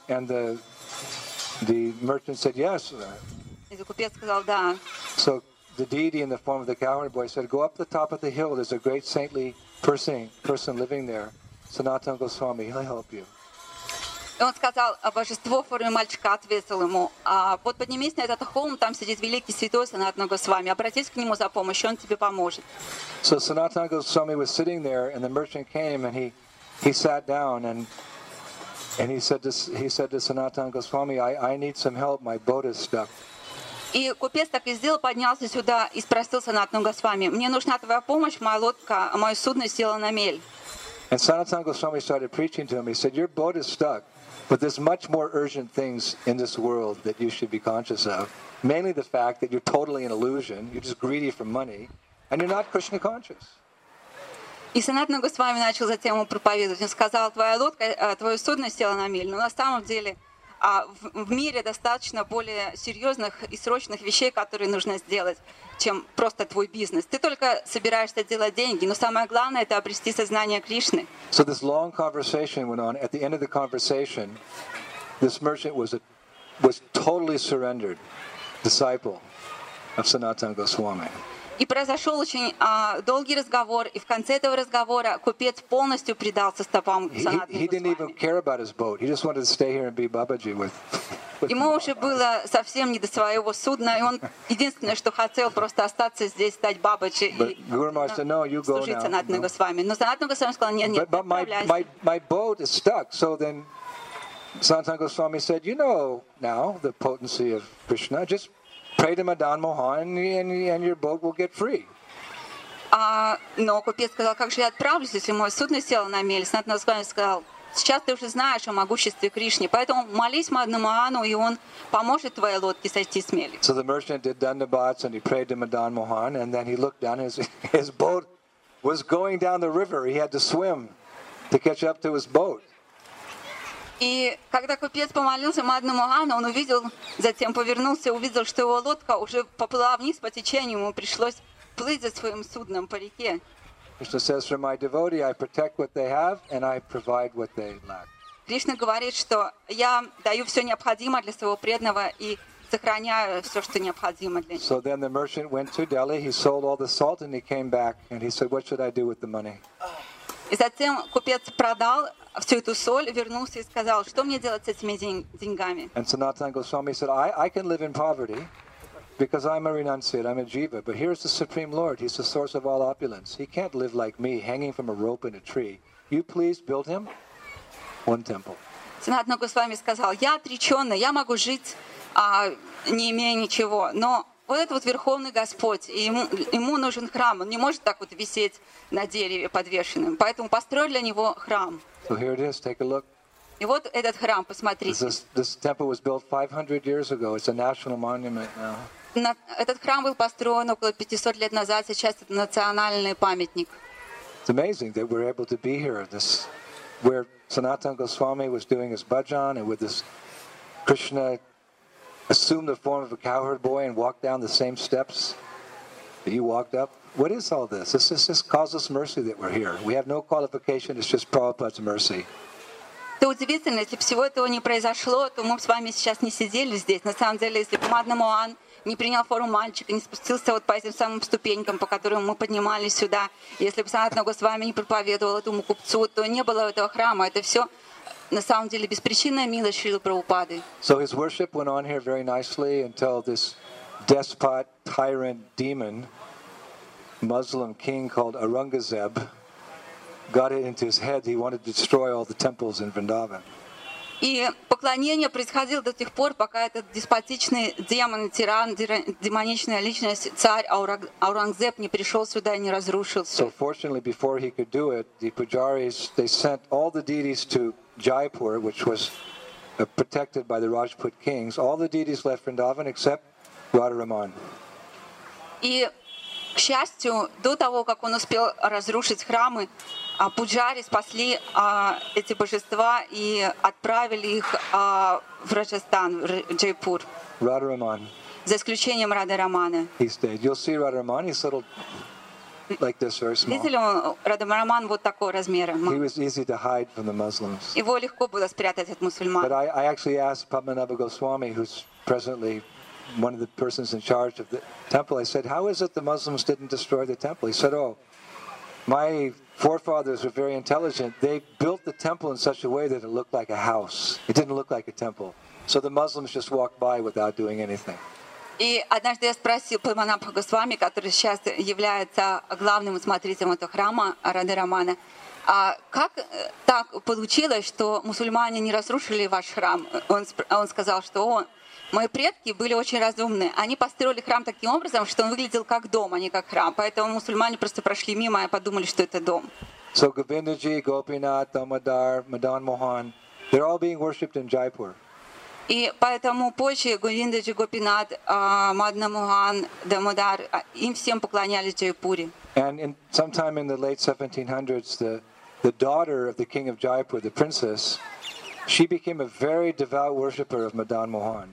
the merchant said yes. И купец сказал: "Да." So the deity in the form of the cowherd boy said, "Go up the top of the hill. There's a great saintly person living there, Sanatana Goswami. He'll help you." И он сказал, божество в форме мальчика ответил ему: "Вот поднимись на этот холм, там сидит великий святой Санатана Госвами. Обратись к нему за помощью, он тебе поможет." So Sanatana Goswami was sitting there, and the merchant came, and he sat down, and he said to Sanatana Goswami, I need some help. My boat is stuck." И купец так и сделал, поднялся сюда и спросил Санатану Госвами: "Мне нужна твоя помощь, моя лодка, мое судно село на мель." And Sanatana Goswami started preaching to him. He said, "Your boat is stuck, but there's much more urgent things in this world that you should be conscious of. Mainly the fact that you're totally an illusion, you're just greedy for money, and you're not Krishna conscious." И Санатана Госвами начал затем ему проповедовать. Он сказал: "Твоя лодка, твое судно село на мель, но на самом деле в мире достаточно более серьезных и срочных вещей, которые нужно сделать, чем просто твой бизнес. Ты только собираешься делать деньги, но самое главное — это обрести сознание Кришны." So this long conversation went on. At the end of the conversation, this merchant was totally surrendered disciple of Sanatana Goswami. И произошел очень долгий разговор, и в конце этого разговора купец полностью предался стопам Санатана He didn't even Госвами. care about his boat. He just wanted to stay here and be Babaji with Ему уже было совсем не до своего судна, и он единственное, что хотел, просто остаться здесь, стать Бабаджи But и Guru Maharaj said, "No, you go служить now." Санатану Госвами. Но Санатана Госвами сказал: "Нет, нет, But отправляйся." my boat is stuck. So then Sanatana Goswami said, "You know now the potency of Krishna. Just pray to Madan Mohan and your boat will get free." Но купец сказал: "Как же я отправлюсь, если мое судно село на мель?" Санатана Госвами сказал: "Сейчас ты уже знаешь о могуществе Кришны, поэтому молись Мадану Мохану, и он поможет твоей лодке сойти с мели." So the merchant did dandabats and he prayed to Madan Mohan, and then he looked down. His boat was going down the river. He had to swim to catch up to his boat. И когда купец помолился Мадану Мохану, он увидел, затем повернулся, увидел, что его лодка уже поплыла вниз по течению, ему пришлось плыть за своим судном по реке. Krishna says, "For my devotee, I protect what they have and I provide what they lack." Кришна говорит, что я даю все необходимое для своего преданного и сохраняю все, что необходимо для него. So then the merchant went to Delhi. He sold all the salt and he came back and he said, "What should I do with the money?" И затем купец продал всю эту соль, вернулся и сказал: "Что мне делать с этими деньгами?" And Sanatana Goswami said, I can live in poverty because I'm a renunciate, I'm a jiva. But here's the Supreme Lord. He's the source of all opulence. He can't live like me, hanging from a rope in a tree. You please build him one temple. Санатана Госвами сказал: "Я отреченный, я могу жить, не имея ничего, но вот это вот Верховный Господь, и ему нужен храм, он не может так вот висеть на дереве подвешенным, поэтому построй для него храм." So here it is. Take a look. И вот этот храм, посмотрите. This temple was built 500 years ago. It's a national monument now. Этот храм был построен около 500 лет назад, сейчас это национальный памятник. It's amazing that we're able to be here. Where Sanatana Goswami was doing his bhajan, and with this Krishna assumed the form of a cowherd boy and walked down the same steps that you walked up. What is all this? This is just causeless mercy that we're here. We have no qualification. It's just Prabhupada's mercy. то удивительно, если бы всего этого не произошло, то мы бы с вами сейчас не сидели здесь. На самом деле, если бы Мадхана Мохан не принял форму мальчика, не спустился вот по этим самым ступенькам, по которым мы поднимались сюда, если бы Санатана Госвами не проповедовал этому купцу, то не было этого храма. Это все на самом деле беспричинная милость Шрилы Прабхупады. So his worship went on here very nicely until this despot, tyrant, demon, Muslim king called Aurangzeb got it into his head he wanted to destroy all the temples in Vrindavan. И поклонение происходило до тех пор, пока этот деспотичный демон, тиран, демоничная личность, царь Аурангзеб не пришел сюда и не разрушил все. So fortunately, before he could do it, the pujaris, they sent all the deities to Jaipur, which was protected by the Rajput kings. All the deities left Vrindavan except Radharaman. И, к счастью, до того, как он успел разрушить храмы, пуджари спасли эти божества и отправили их в Раджастан, в Джайпур. Radharaman. За исключением Радха-Рамана. He stayed. You'll see Radharaman. He's little like this, very small. Видели, Радха-Раман вот такого размера. He was easy to hide from the Muslims. Его легко было спрятать от But мусульман. I actually asked Padmanabha Goswami, who's presently one of the persons in charge of the temple, I said, how is it the Muslims didn't destroy the temple? He said, oh, my forefathers were very intelligent. They built the temple in such a way that it looked like a house. It didn't look like a temple. So the Muslims just walked by without doing anything. И однажды я спросил Падманабха Госвами, который сейчас является главным смотрителем этого храма Радха-Рамана, а как так получилось, что мусульмане не разрушили ваш храм? Он сказал, что мои предки были очень разумны. Они построили храм таким образом, что он выглядел как дом, а не как храм. Поэтому мусульмане просто прошли мимо и подумали, что это дом. So Govindaji, Gopinath, Damodar, Madan Mohan, they're all being worshipped in Jaipur. И поэтому позже Говиндаджи, Гопинат, Мадхана Мохан, Дамодар, им всем поклонялись в Джайпуре. And sometime in the late 1700s, the daughter of the king of Jaipur, the princess, she became a very devout worshipper of Madan Mohan.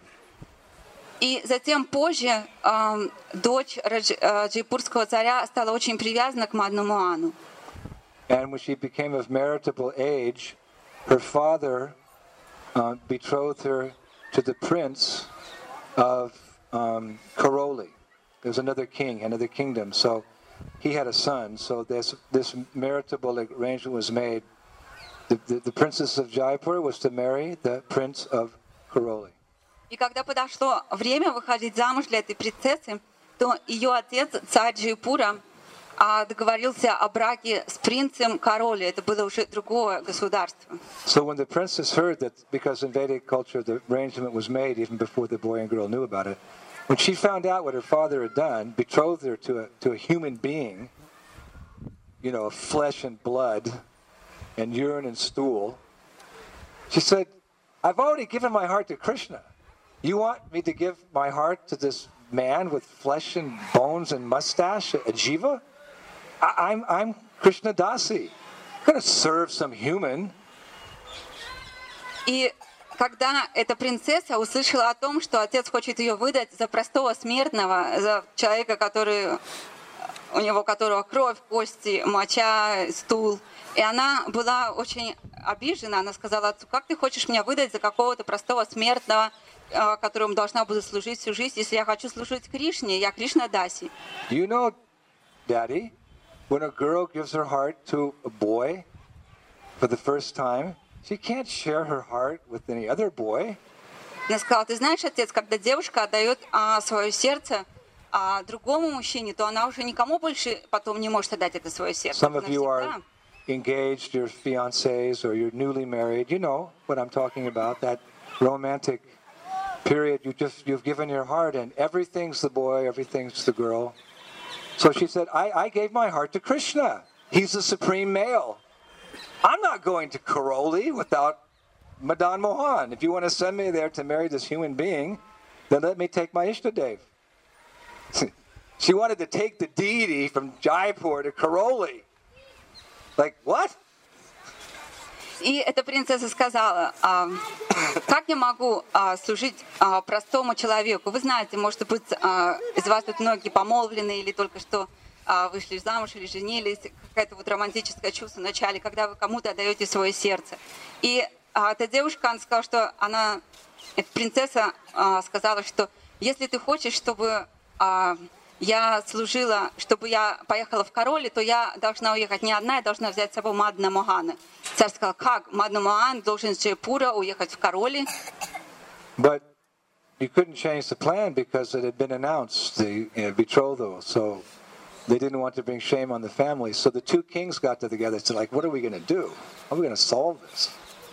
И затем позже дочь джайпурского царя стала очень привязана к Мадхану Моану. And when she became of marriageable age, her father betrothed her to the prince of Karoli. There's another king, another kingdom. So he had a son. So this marriageable arrangement was made. The princess of Jaipur was to marry the prince of Karoli. И когда подошло время выходить замуж для этой принцессы, то ее отец, царь Джайпура, договорился о браке с принцем Кароли. Это было уже другое государство. So when the princess heard that, because in Vedic culture the arrangement was made even before the boy and girl knew about it, when she found out what her father had done, betrothed her to a human being, you know, of flesh and blood, and urine and stool, she said, "I've already given my heart to Krishna. You want me to give my heart to this man with flesh and bones and mustache, a jiva? I'm Krishna Dasi. I'm going to serve some human." И когда эта принцесса услышала о том, что отец хочет ее выдать за простого смертного, за человека, у него которого кровь, кости, моча, стул, и она была очень обижена, она сказала отцу: как ты хочешь меня выдать за какого-то простого смертного, которому должна буду служить всю жизнь, если я хочу служить Кришне, я Кришна Даси. You know, Daddy, when a girl gives her heart to a boy for the first time, she can't share her heart with any other boy. Она сказала: ты знаешь, отец, когда девушка отдает свое сердце другому мужчине, то она уже никому больше потом не может отдать это свое сердце. Some of you are engaged, you're fiancés, or you're newly married. You know what I'm talking about, that romantic period. You've given your heart, and everything's the boy, everything's the girl. So she said, I gave my heart to Krishna. He's the supreme male. I'm not going to Karoli without Madan Mohan. If you want to send me there to marry this human being, then let me take my Ishtadev. She wanted to take the deity from Jaipur to Karoli. Like, what? И эта принцесса сказала: как я могу служить простому человеку? Вы знаете, может быть, из вас тут многие помолвлены или только что вышли замуж или женились, какое-то вот романтическое чувство в начале, когда вы кому-то отдаете свое сердце. И эта девушка, она сказала, что эта принцесса сказала, что если ты хочешь, чтобы я служила, чтобы я поехала в Кароли, то я должна уехать не одна, я должна взять с собой Мадана Могана. Царь сказал, как? Мадана Моган должен с Джайпура уехать в Кароли? But you couldn't change the plan because it had been announced, the betrothal. So they didn't want to bring shame on the family. So the two kings got together and said, like, what are we going to do? How are we going to solve this?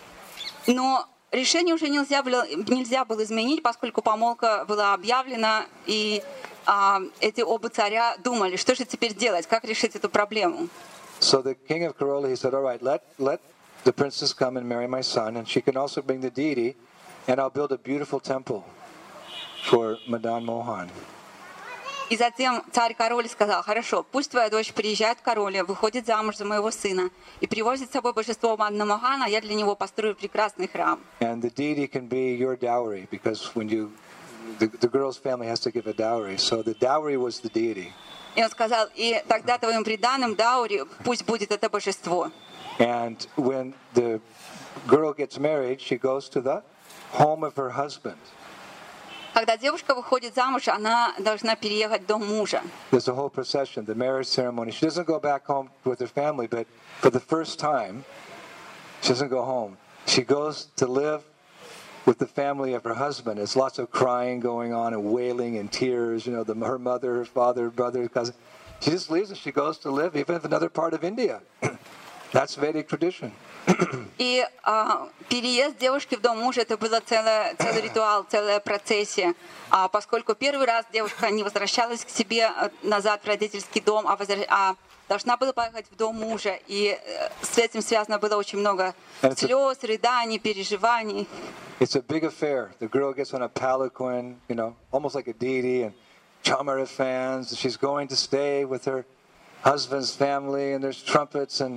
Но решение уже нельзя было изменить, поскольку помолвка была объявлена, и эти оба царя думали, что же теперь делать, как решить эту проблему. So the king of Karoli, he said, all right, let the princess come and marry my son, and she can also bring the deity, and I'll build a beautiful temple for Madan Mohan. И затем царь-король сказал, хорошо, пусть твоя дочь приезжает в Кароли, выходит замуж за моего сына и привозит с собой божество Мадана Могана, я для него построю прекрасный храм. And the deity can be your dowry, because when the girl's family has to give a dowry, so the dowry was the deity. И он сказал, и тогда твоим приданым даури пусть будет это божество. And when the girl gets married, she goes to the home of her husband. Когда девушка выходит замуж, она должна переехать в дом мужа. There's a whole procession, the marriage ceremony. She doesn't go back home with her family, but for the first time, she doesn't go home. She goes to live with the family of her husband. There's lots of crying going on and wailing and tears. You know, her mother, her father, brother, cousin. She just leaves and she goes to live even in another part of India. That's Vedic tradition. И переезд девушки в дом мужа это было целый ритуал, целая процессия. Поскольку первый раз девушка не возвращалась к себе назад в родительский дом, а должна была поехать в дом мужа. И с этим связано было очень много слез, рыданий, переживаний. It's a big affair. The girl gets on a palanquin, you know, almost like a deity, and chamara fans. She's going to stay with her husband's family, and there's trumpets and.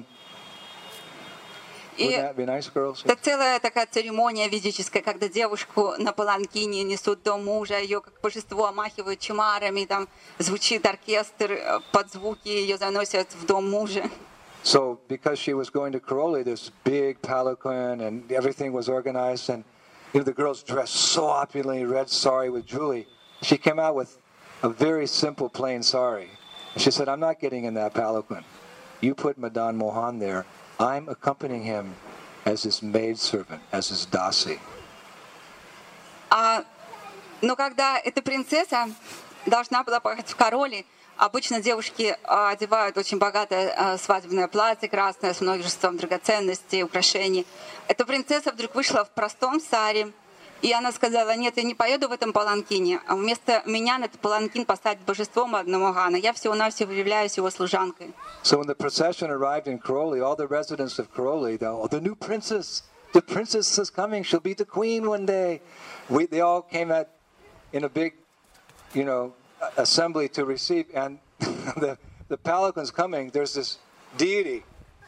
И это целая такая церемония ведическая, когда девушку на паланкине несут в дом мужа, ее как божество омахивают чамарами, там звучит оркестр, под звуки ее заносят в дом мужа. So because she was going to Karoli, this big palanquin and everything was organized, and you know the girl's dressed so opulently, red sari with jewelry. She came out with a very simple, plain sari. And she said, "I'm not getting in that palanquin. You put Madan Mohan there. I'm accompanying him as his maidservant, as his dasi." Но когда эта принцесса должна была поехать в Кароли, обычно девушки одевают очень богатое свадебное платье красное с множеством драгоценностей, украшений. Эта принцесса вдруг вышла в простом саре, и она сказала, нет, я не поеду в этом паланкине, а вместо меня на этот паланкин поставить божество Мадана Могана. Я всего-навсего являюсь его служанкой. So when the procession arrived in Karoli, all the residents of Karoli, the new princess, the princess is coming, she'll be the queen one day. They all came in a big, you know, assembly to receive, and the palanquin's coming, there's this deity.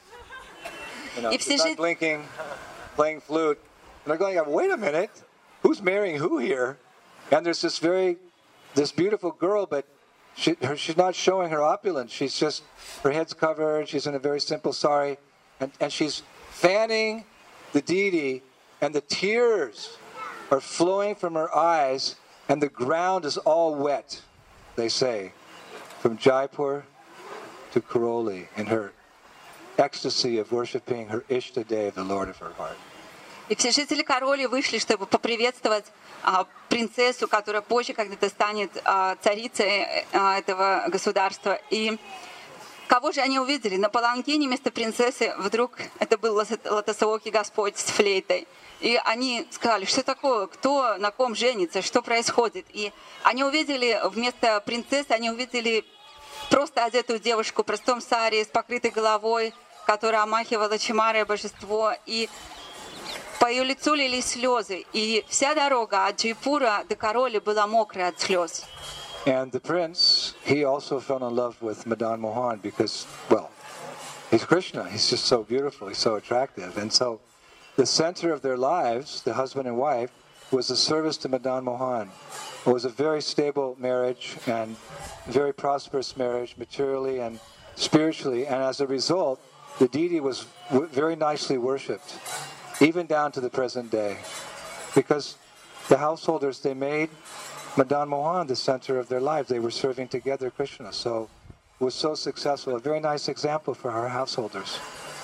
You know, she's not blinking, playing flute. And they're going, wait a minute, who's marrying who here? And there's this beautiful girl, but she's not showing her opulence. She's just, her head's covered, she's in a very simple sari, and she's fanning the deity, and the tears are flowing from her eyes, and the ground is all wet, they say, from Jaipur to Karoli, in her ecstasy of worshiping her Ishtadev, the Lord of her heart. И все жители Кароли вышли, чтобы поприветствовать принцессу, которая позже когда-то станет царицей этого государства. И кого же они увидели? На паланкине вместо принцессы вдруг это был лотосоокий Господь с флейтой. И они сказали, что такое, кто на ком женится, что происходит. И они увидели вместо принцессы, они увидели просто одетую девушку в простом саре с покрытой головой, которая омахивала чамарой божество. И по ее лицу лились слезы, и вся дорога от Джайпура до Кароли была мокрая от слез. And the prince, he also fell in love with Madan Mohan because, well, he's Krishna. He's just so beautiful. He's so attractive. And so the center of their lives, the husband and wife, was the service to Madan Mohan. It was a very stable marriage and very prosperous marriage, materially and spiritually. And as a result, the deity was very nicely worshipped. even down to the present day. Because the householders, they made Madan Mohan the center of their lives. They were serving together Krishna. So it was so successful. A very nice example for our householders.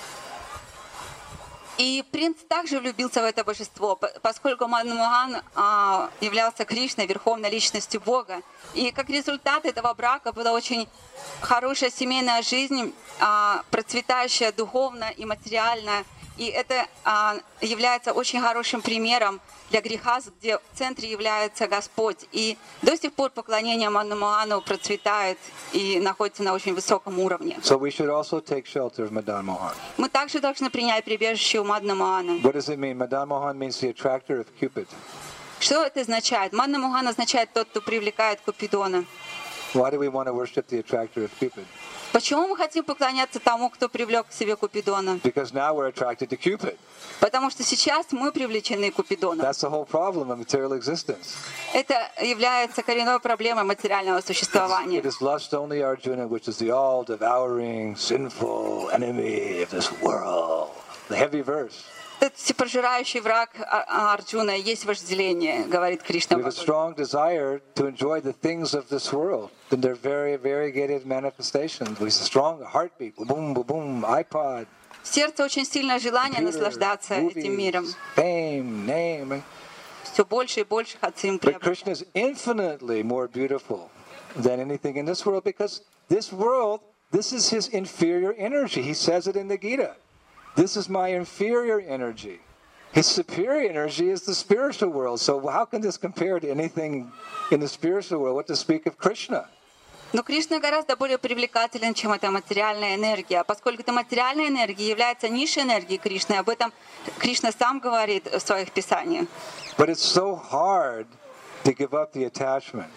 И принц также влюбился в это божество, поскольку Мадан Мохан являлся Кришной, верховной личностью Бога. И как результат этого брака была очень хорошая семейная жизнь, процветающая духовно и материально. И это является очень хорошим примером для греха, где в центре является Господь. И до сих пор поклонение Мадану Мохану процветает и находится на очень высоком уровне. So we should also take shelter of Madan Mohan. Мы также должны принять прибежище у Мадана Мохана. What does it mean? Madan Mohan means the attractor of Cupid. Что это означает? Мадан Мохан означает тот, кто привлекает Купидона. Why do we want to worship the attractor of Cupid? Почему мы хотим поклоняться тому, кто привлек к себе Купидона? Because now we're attracted to Cupid. Потому что сейчас мы привлечены Купидоном. That's the whole problem of material existence. Это является коренной проблемой материального существования. It is lust only, Arjuna, which is the all-devouring, sinful enemy of this world. The heavy verse. Этот всепожирающий враг Арджуна есть вожделение, говорит Кришна. We have a strong desire to enjoy the things of this world in their very variegated manifestations. We have a strong heartbeat, boom, boom, boom, iPod. В сердце очень сильное желание наслаждаться этим миром. Fame, name. Все больше и больше хотим But приобретать. Krishna is infinitely more beautiful than anything in this world because this world, this is his inferior energy. He says it in the Gita. This is my inferior energy. His superior energy is the spiritual world. So how can this compare to anything in the spiritual world? What to speak of Krishna? Но Кришна гораздо более привлекателен, чем эта материальная энергия. Поскольку эта материальная энергия является низшей энергией Кришны, об этом Кришна сам говорит в своих писаниях. But it's so hard to give up the attachment.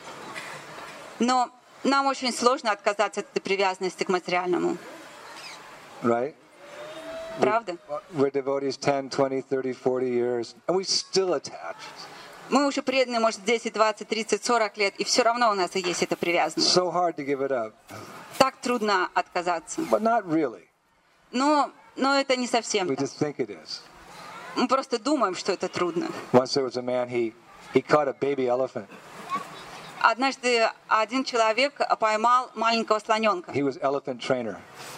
Но нам очень сложно отказаться от этой привязанности к материальному. Right? Правда? We're devotees 10, 20, 30, 40 years, and we still attached. Мы уже преданы, может, 10, 20, 30, 40 лет, и все равно у нас и есть эта привязанность. So hard to give it up. Так трудно отказаться. But not really. Но это не совсем We так. just think it is. Мы просто думаем, что это трудно. Once there was a man, he caught a baby elephant. Однажды один человек поймал маленького слоненка. He was elephant trainer.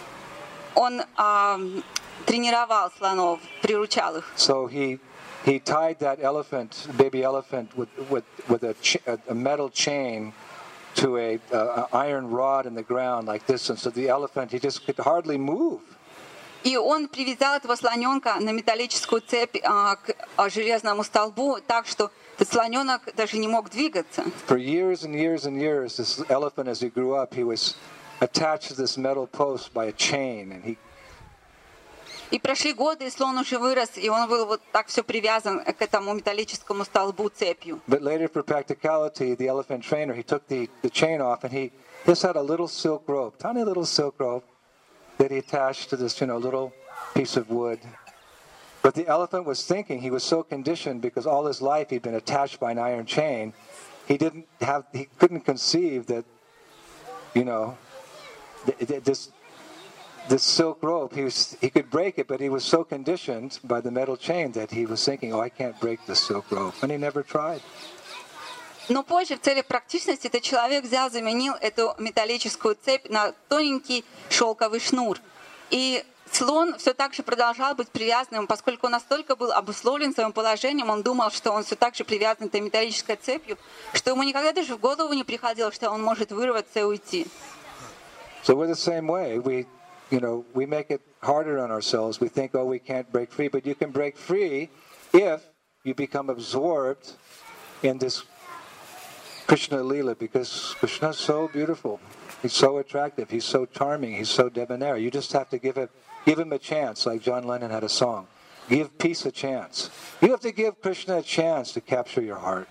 Он тренировал слонов, приручал их. So he tied that elephant, baby elephant, with a metal chain to a iron rod in the ground like this, and so the elephant, he just could hardly move. И он привязал этого слоненка на металлическую цепь к железному столбу, так что этот слоненок даже не мог двигаться. For years and years and years, this elephant, as he grew up, he was attached to this metal post by a chain, and he. И прошли годы, и слон уже вырос, и он был вот так все привязан к этому металлическому столбу цепью. But later, for practicality, the elephant trainer, he took the chain off, and he just had a little silk rope, tiny little silk rope, that he attached to this, little piece of wood. But the elephant was thinking, he was so conditioned because all his life he'd been attached by an iron chain, he couldn't conceive that, this silk rope, he could break it, but he was so conditioned by the metal chain that he was thinking, I can't break this silk rope, and he never tried. Но позже, в целях практичности, этот человек заменил эту металлическую цепь на тоненький шелковый шнур. И слон все так же продолжал быть привязанным, поскольку он настолько был обусловлен своим положением, он думал, что он все так же привязан этой металлической цепью, что ему никогда даже в голову не приходило, что он может вырваться и уйти. So we're the same way. We make it harder on ourselves. We think, we can't break free. But you can break free if you become absorbed in this Krishna Leela, because Krishna is so beautiful. He's so attractive. He's so charming. He's so debonair. You just have to give him a chance, like John Lennon had a song. Give peace a chance. You have to give Krishna a chance to capture your heart.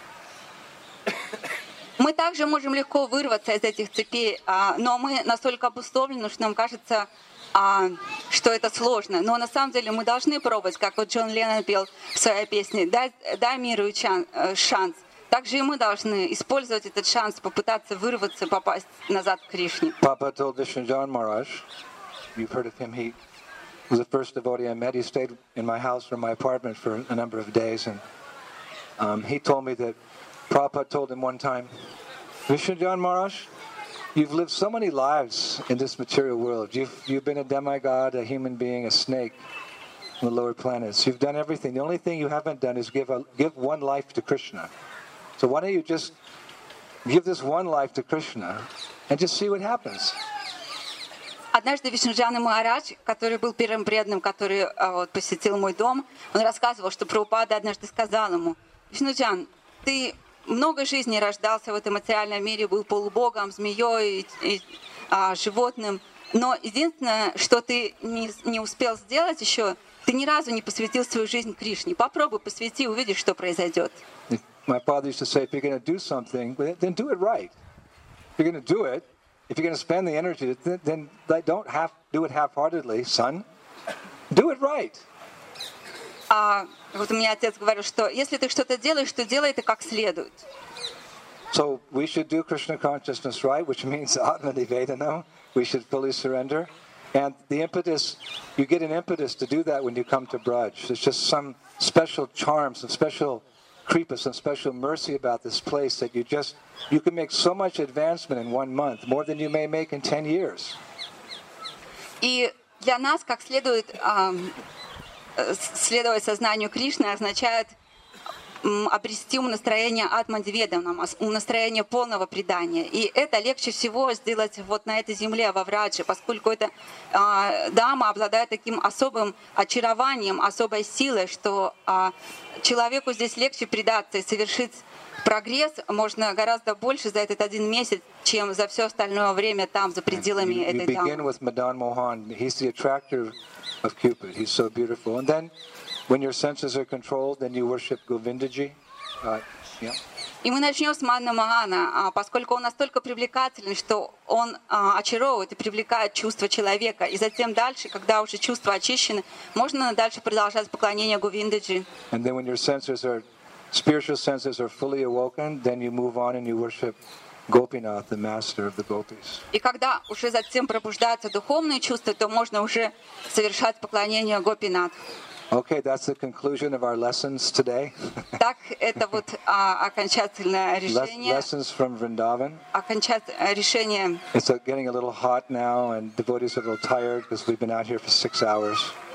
Мы также можем легко вырваться из этих цепей, но мы настолько обусловлены, что нам кажется, что это сложно. Но на самом деле мы должны пробовать, как вот Джон Леннон пел в своей песне, «Дай миру шанс». Также и мы должны использовать этот шанс, попытаться вырваться, попасть назад к Кришне. Papa told Vishnu John Maharaj, you've heard of him, was the first devotee I met. He stayed in my house or my apartment for a number of days, and he told me that Prabhupada told him one time, Vishnujan Maharaj, you've lived so many lives in this material world. You've been a demigod, a human being, a snake on the lower planets. You've done everything. The only thing you haven't done is give one life to Krishna. So why don't you just give this one life to Krishna and just see what happens? Однажды Вишнуджана Махарадж, который был первым преданным, который посетил мой дом, он рассказывал, что Прабхупада однажды сказал ему: Вишнуджан, ты много жизней рождался в этом материальном мире, был полубогом, змеей и животным, но единственное, что ты не успел сделать еще, ты ни разу не посвятил свою жизнь Кришне. Попробуй, посвяти, увидишь, что произойдет. My father used to say, if you're going to do something, then do it right. If you're going to do it, if you're going to spend the energy, then don't do it half-heartedly, son. Do it right. Вот у меня отец говорил, что если ты что-то делаешь, то делай это как следует. So we should do Krishna consciousness right, which means Atma Nivedana. We should fully surrender. And the impetus, you get an impetus to do that when you come to Braj. There's just some special charm, some special kripa, some special mercy about this place that you can make so much advancement in 1 month, more than you may make in 10 years. И для нас, как следует следовать сознанию Кришны, означает обрести умонастроение атмадведана, умонастроение полного предания. И это легче всего сделать вот на этой земле, во Врадже, поскольку эта дама обладает таким особым очарованием, особой силой, что человеку здесь легче предаться и совершить прогресс можно гораздо больше за этот 1 месяц, чем за все остальное время там, за пределами этой дамы. Of Cupid. He's so beautiful. And then when your senses are controlled, then you worship Govindaji. И мы начнем с Мадана Мохана, поскольку он настолько привлекателен, что он очаровывает и привлекает чувства человека. И затем дальше, когда уже чувства очищены, можно дальше продолжать поклонение Говиндаджи. And then when your spiritual senses are fully awoken, then you move on and you worship Gopinath, the master of the gopis. И когда уже затем пробуждаются духовные чувства, то можно уже совершать поклонение Гопинатху. Okay, that's the conclusion of our lessons today. Так, это вот окончательное решение. Lessons from Vrindavan. Окончательное решение. It's getting a little hot now, and devotees are a little tired because we've been out here for 6 hours.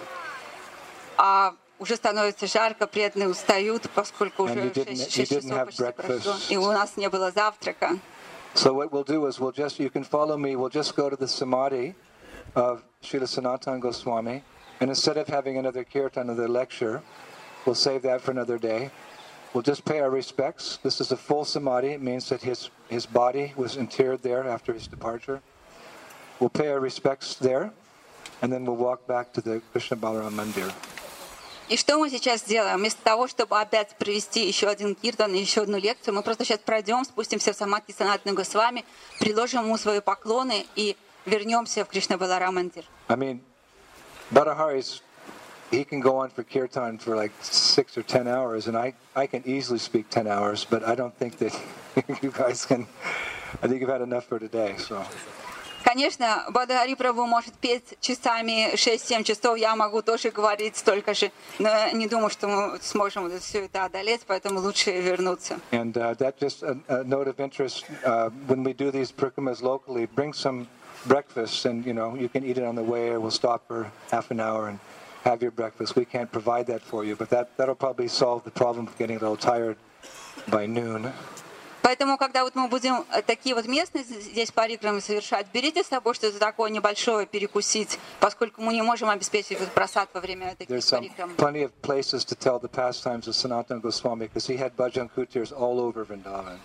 Уже становится жарко, преданные устают, поскольку уже 6 часов почти прошло, и у нас не было завтрака. So what we'll do is you can follow me, we'll just go to the Samadhi of Srila Sanatana Goswami, and instead of having another kirtan, another lecture, we'll save that for another day. We'll just pay our respects. This is a full Samadhi. It means that his body was interred there after his departure. We'll pay our respects there, and then we'll walk back to the Krishna Balaram Mandir. И что мы сейчас делаем? Вместо того, чтобы опять провести еще один киртан и еще одну лекцию, мы просто сейчас пройдем, спустимся в Самадхи Санатана Госвами, приложим ему свои поклоны и вернемся в Кришна Баларам Мандир. I mean, Bhattahari's, he can go on for kirtan for like 6 or 10 hours, and I can easily speak 10 hours, but I don't think that you guys can. I think you've had enough for today, so. Конечно, Бхадахари Прабху может петь часами, 6-7 часов, я могу тоже говорить столько же, но не думаю, что мы сможем все это одолеть, поэтому лучше вернуться. And that just a note of interest, when we do these parikramas locally, bring some breakfast, and you can eat it on the way, or we'll stop for half an hour and have your breakfast. We can't provide that for you, but that'll probably solve the problem of getting a little tired by noon. Поэтому, когда вот мы будем такие вот местные здесь парикрамы совершать, берите с собой что-то такое небольшое перекусить, поскольку мы не можем обеспечить вот просад во время таких парикрам. Plenty of places to tell the pastimes of Sanatana Goswami, because he had bhajan kutirs all over Vrindavan.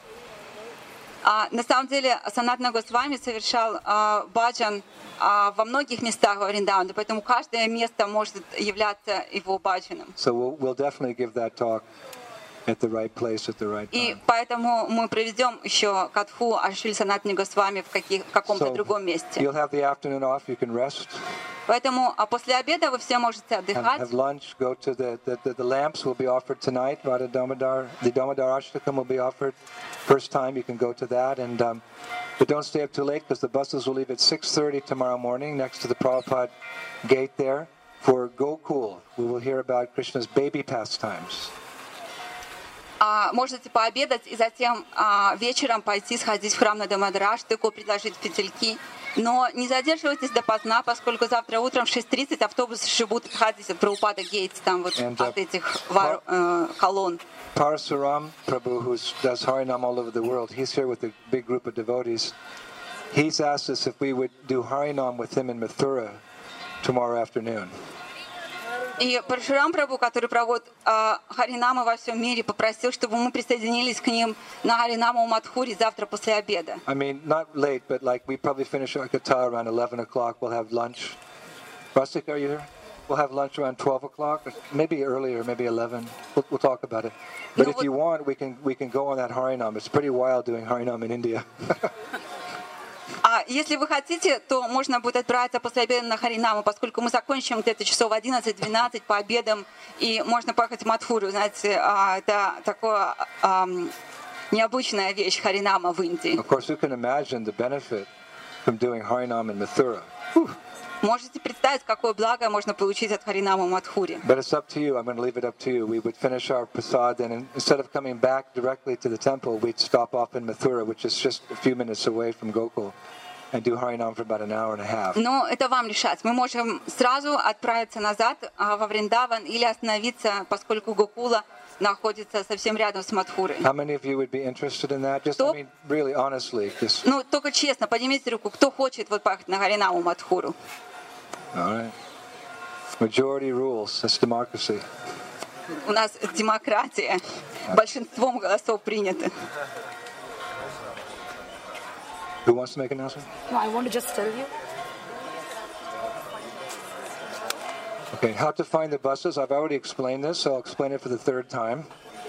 На самом деле Санатана Госвами совершал баджан во многих местах во Вриндаване, поэтому каждое место может являться его баджаном. So we'll definitely give that talk at the right place at the right time. И поэтому мы проведем еще катху о Шриле Санатане Госвами в каком-то другом месте. You'll have the afternoon off, you can rest. Поэтому после обеда вы все можете отдыхать. Have lunch, go to the lamps will be offered tonight. The Damodar Ashtakam will be offered. First time you can go to that, and but don't stay up too late because the buses will leave at 6:30 tomorrow morning next to the Prabhupada gate there. For Gokul, we will hear about Krishna's baby pastimes. Можете пообедать и затем вечером пойти сходить в храм на Дамадрадж, такой предложить фитильки. Но не задерживайтесь допоздна, поскольку завтра утром в 6:30 автобусы еще будут отходить от Прабхупада Гейтс, там вот от этих колонн. Parasuram Prabhu, who does Harinam all over the world, he's here with a big group of devotees. He's asked us if we would do Harinam with him in Mathura tomorrow afternoon. И Парашурам Прабху, который проводит Харинамы во всем мире, попросил, чтобы мы присоединились к ним на Харинаму в Мадхуре завтра после обеда. I mean, not late, but like we probably finish our katha around 11 o'clock. We'll have lunch. Rasik, are you here? We'll have lunch around 12 o'clock, maybe earlier, maybe 11. We'll talk about it. But if you want, we can go on that Harinam. It's pretty wild doing Harinam in India. Если вы хотите, то можно будет отправиться после обеда на Харинаму, поскольку мы закончим где-то часов 11-12 по обедам, и можно поехать в Мадхуру. Знаете, это такая необычная вещь Харинама в Индии. Of course, you can imagine the benefit from doing Harinam in Mathura. Можете представить, какое благо можно получить от Харинама в Мадхуре. But it's up to you. I'm going to leave it up to you. We would finish our prasad, and instead of coming back directly to the temple, we'd stop off in Mathura, which is just a few minutes away from Gokul, and do Harinam for about an hour and a half. Но это вам решать. Мы можем сразу отправиться назад во Вриндаван или остановиться, поскольку Гокула находится совсем рядом с Мадхурой. How many of you would be interested in that? Just, I mean, really honestly. Just... Ну, только честно, поднимите руку, кто хочет вот поехать на Харинаму Мадхуру. All right. Majority rules. That's democracy. У нас демократия. Большинством голосов принято. Who wants to make an announcement? No, I want to just tell you. Okay, how to find the buses. I've already explained this, so I'll explain it for the third time.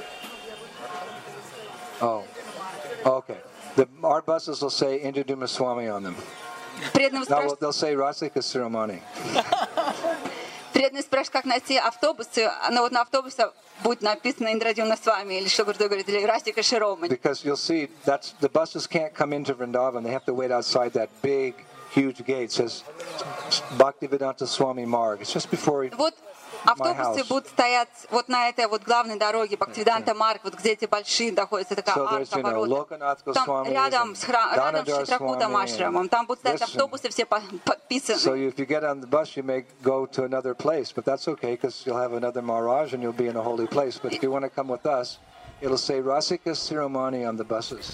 Oh, okay. Our buses will say Indraduma Swami on them. Now they'll say Rasika Siromani. Преданные спрашивают, как найти автобусы, но вот на автобусе будет написано Индрадюмна с вами, или что говорит, или Расика Широмани. Because you'll see, the buses can't come into Vrindavan. They have to wait outside that big, huge gate. It says Bhaktivedanta Swami Marg. It's just before вот автобусы будут стоять вот на этой вот главной дороге, Бхактивиданта Марг, вот где эти большие находятся, такая арка, ворота. Там рядом с Читракутом Ашрамом, там будут стоять автобусы, все подписаны. So if you get on the bus, you may go to another place, but that's okay, because you'll have another Maharaj and you'll be in a holy place. But if you want to come with us, it'll say Rasika Siromani on the buses.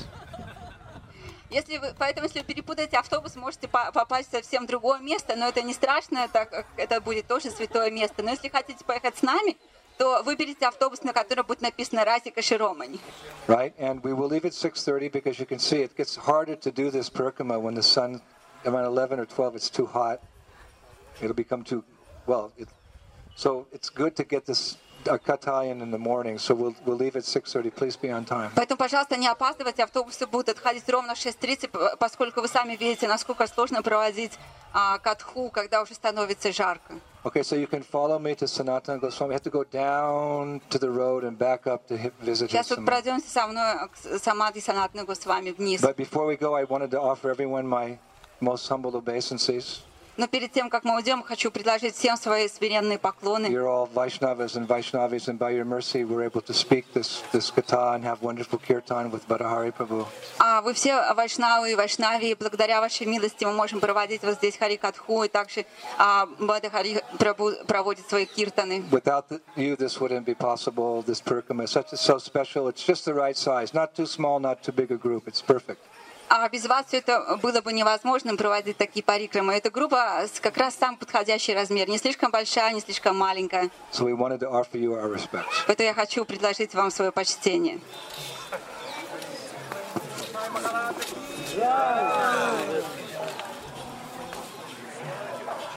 Поэтому, если вы перепутаете автобус, можете попасть в совсем другое место, но это не страшно, так как это будет тоже святое место. Но если хотите поехать с нами, то выберите автобус, на котором будет написано Расика Широмани. Right, and we will leave at 6:30 because you can see it gets harder to do this parikrama when the sun, around 11 or 12, it's too hot. It'll become too, well, so it's good to get this katha in the morning, so we'll leave at 6:30. Please be on time. Поэтому, пожалуйста, не опаздывайте, автобусы будут отходить ровно в 6:30, поскольку вы сами видите, насколько сложно проводить катху, когда уже становится жарко. Okay, so you can follow me to Sanatana Goswami. We have to go down to the road and back up to visit his Сейчас вот пройдемся со мной к Самадхи Санатана Госвами вниз. But before we go, I wanted to offer everyone my most humble obeisances. Но перед тем, как мы уйдем, хочу предложить всем свои смиренные поклоны. You're all Vaishnavas and Vaishnavis, and by your mercy, we're able to speak this katha and have wonderful kirtan with Bhattahari Prabhu. Вы все вайшнавы и вайшнави, и благодаря вашей милости мы можем проводить вот здесь Хари-катху, и также Бхаттахари Прабhu проводит свои киртаны. Without you, this wouldn't be possible. This parikrama is so special. It's just the right size, not too small, not too big a group. It's perfect. Без вас все это было бы невозможно проводить такие парикрамы. Эта группа как раз самый подходящий размер. Не слишком большая, не слишком маленькая. So we wanted to offer you our respects. Поэтому я хочу предложить вам свое почтение. Yeah.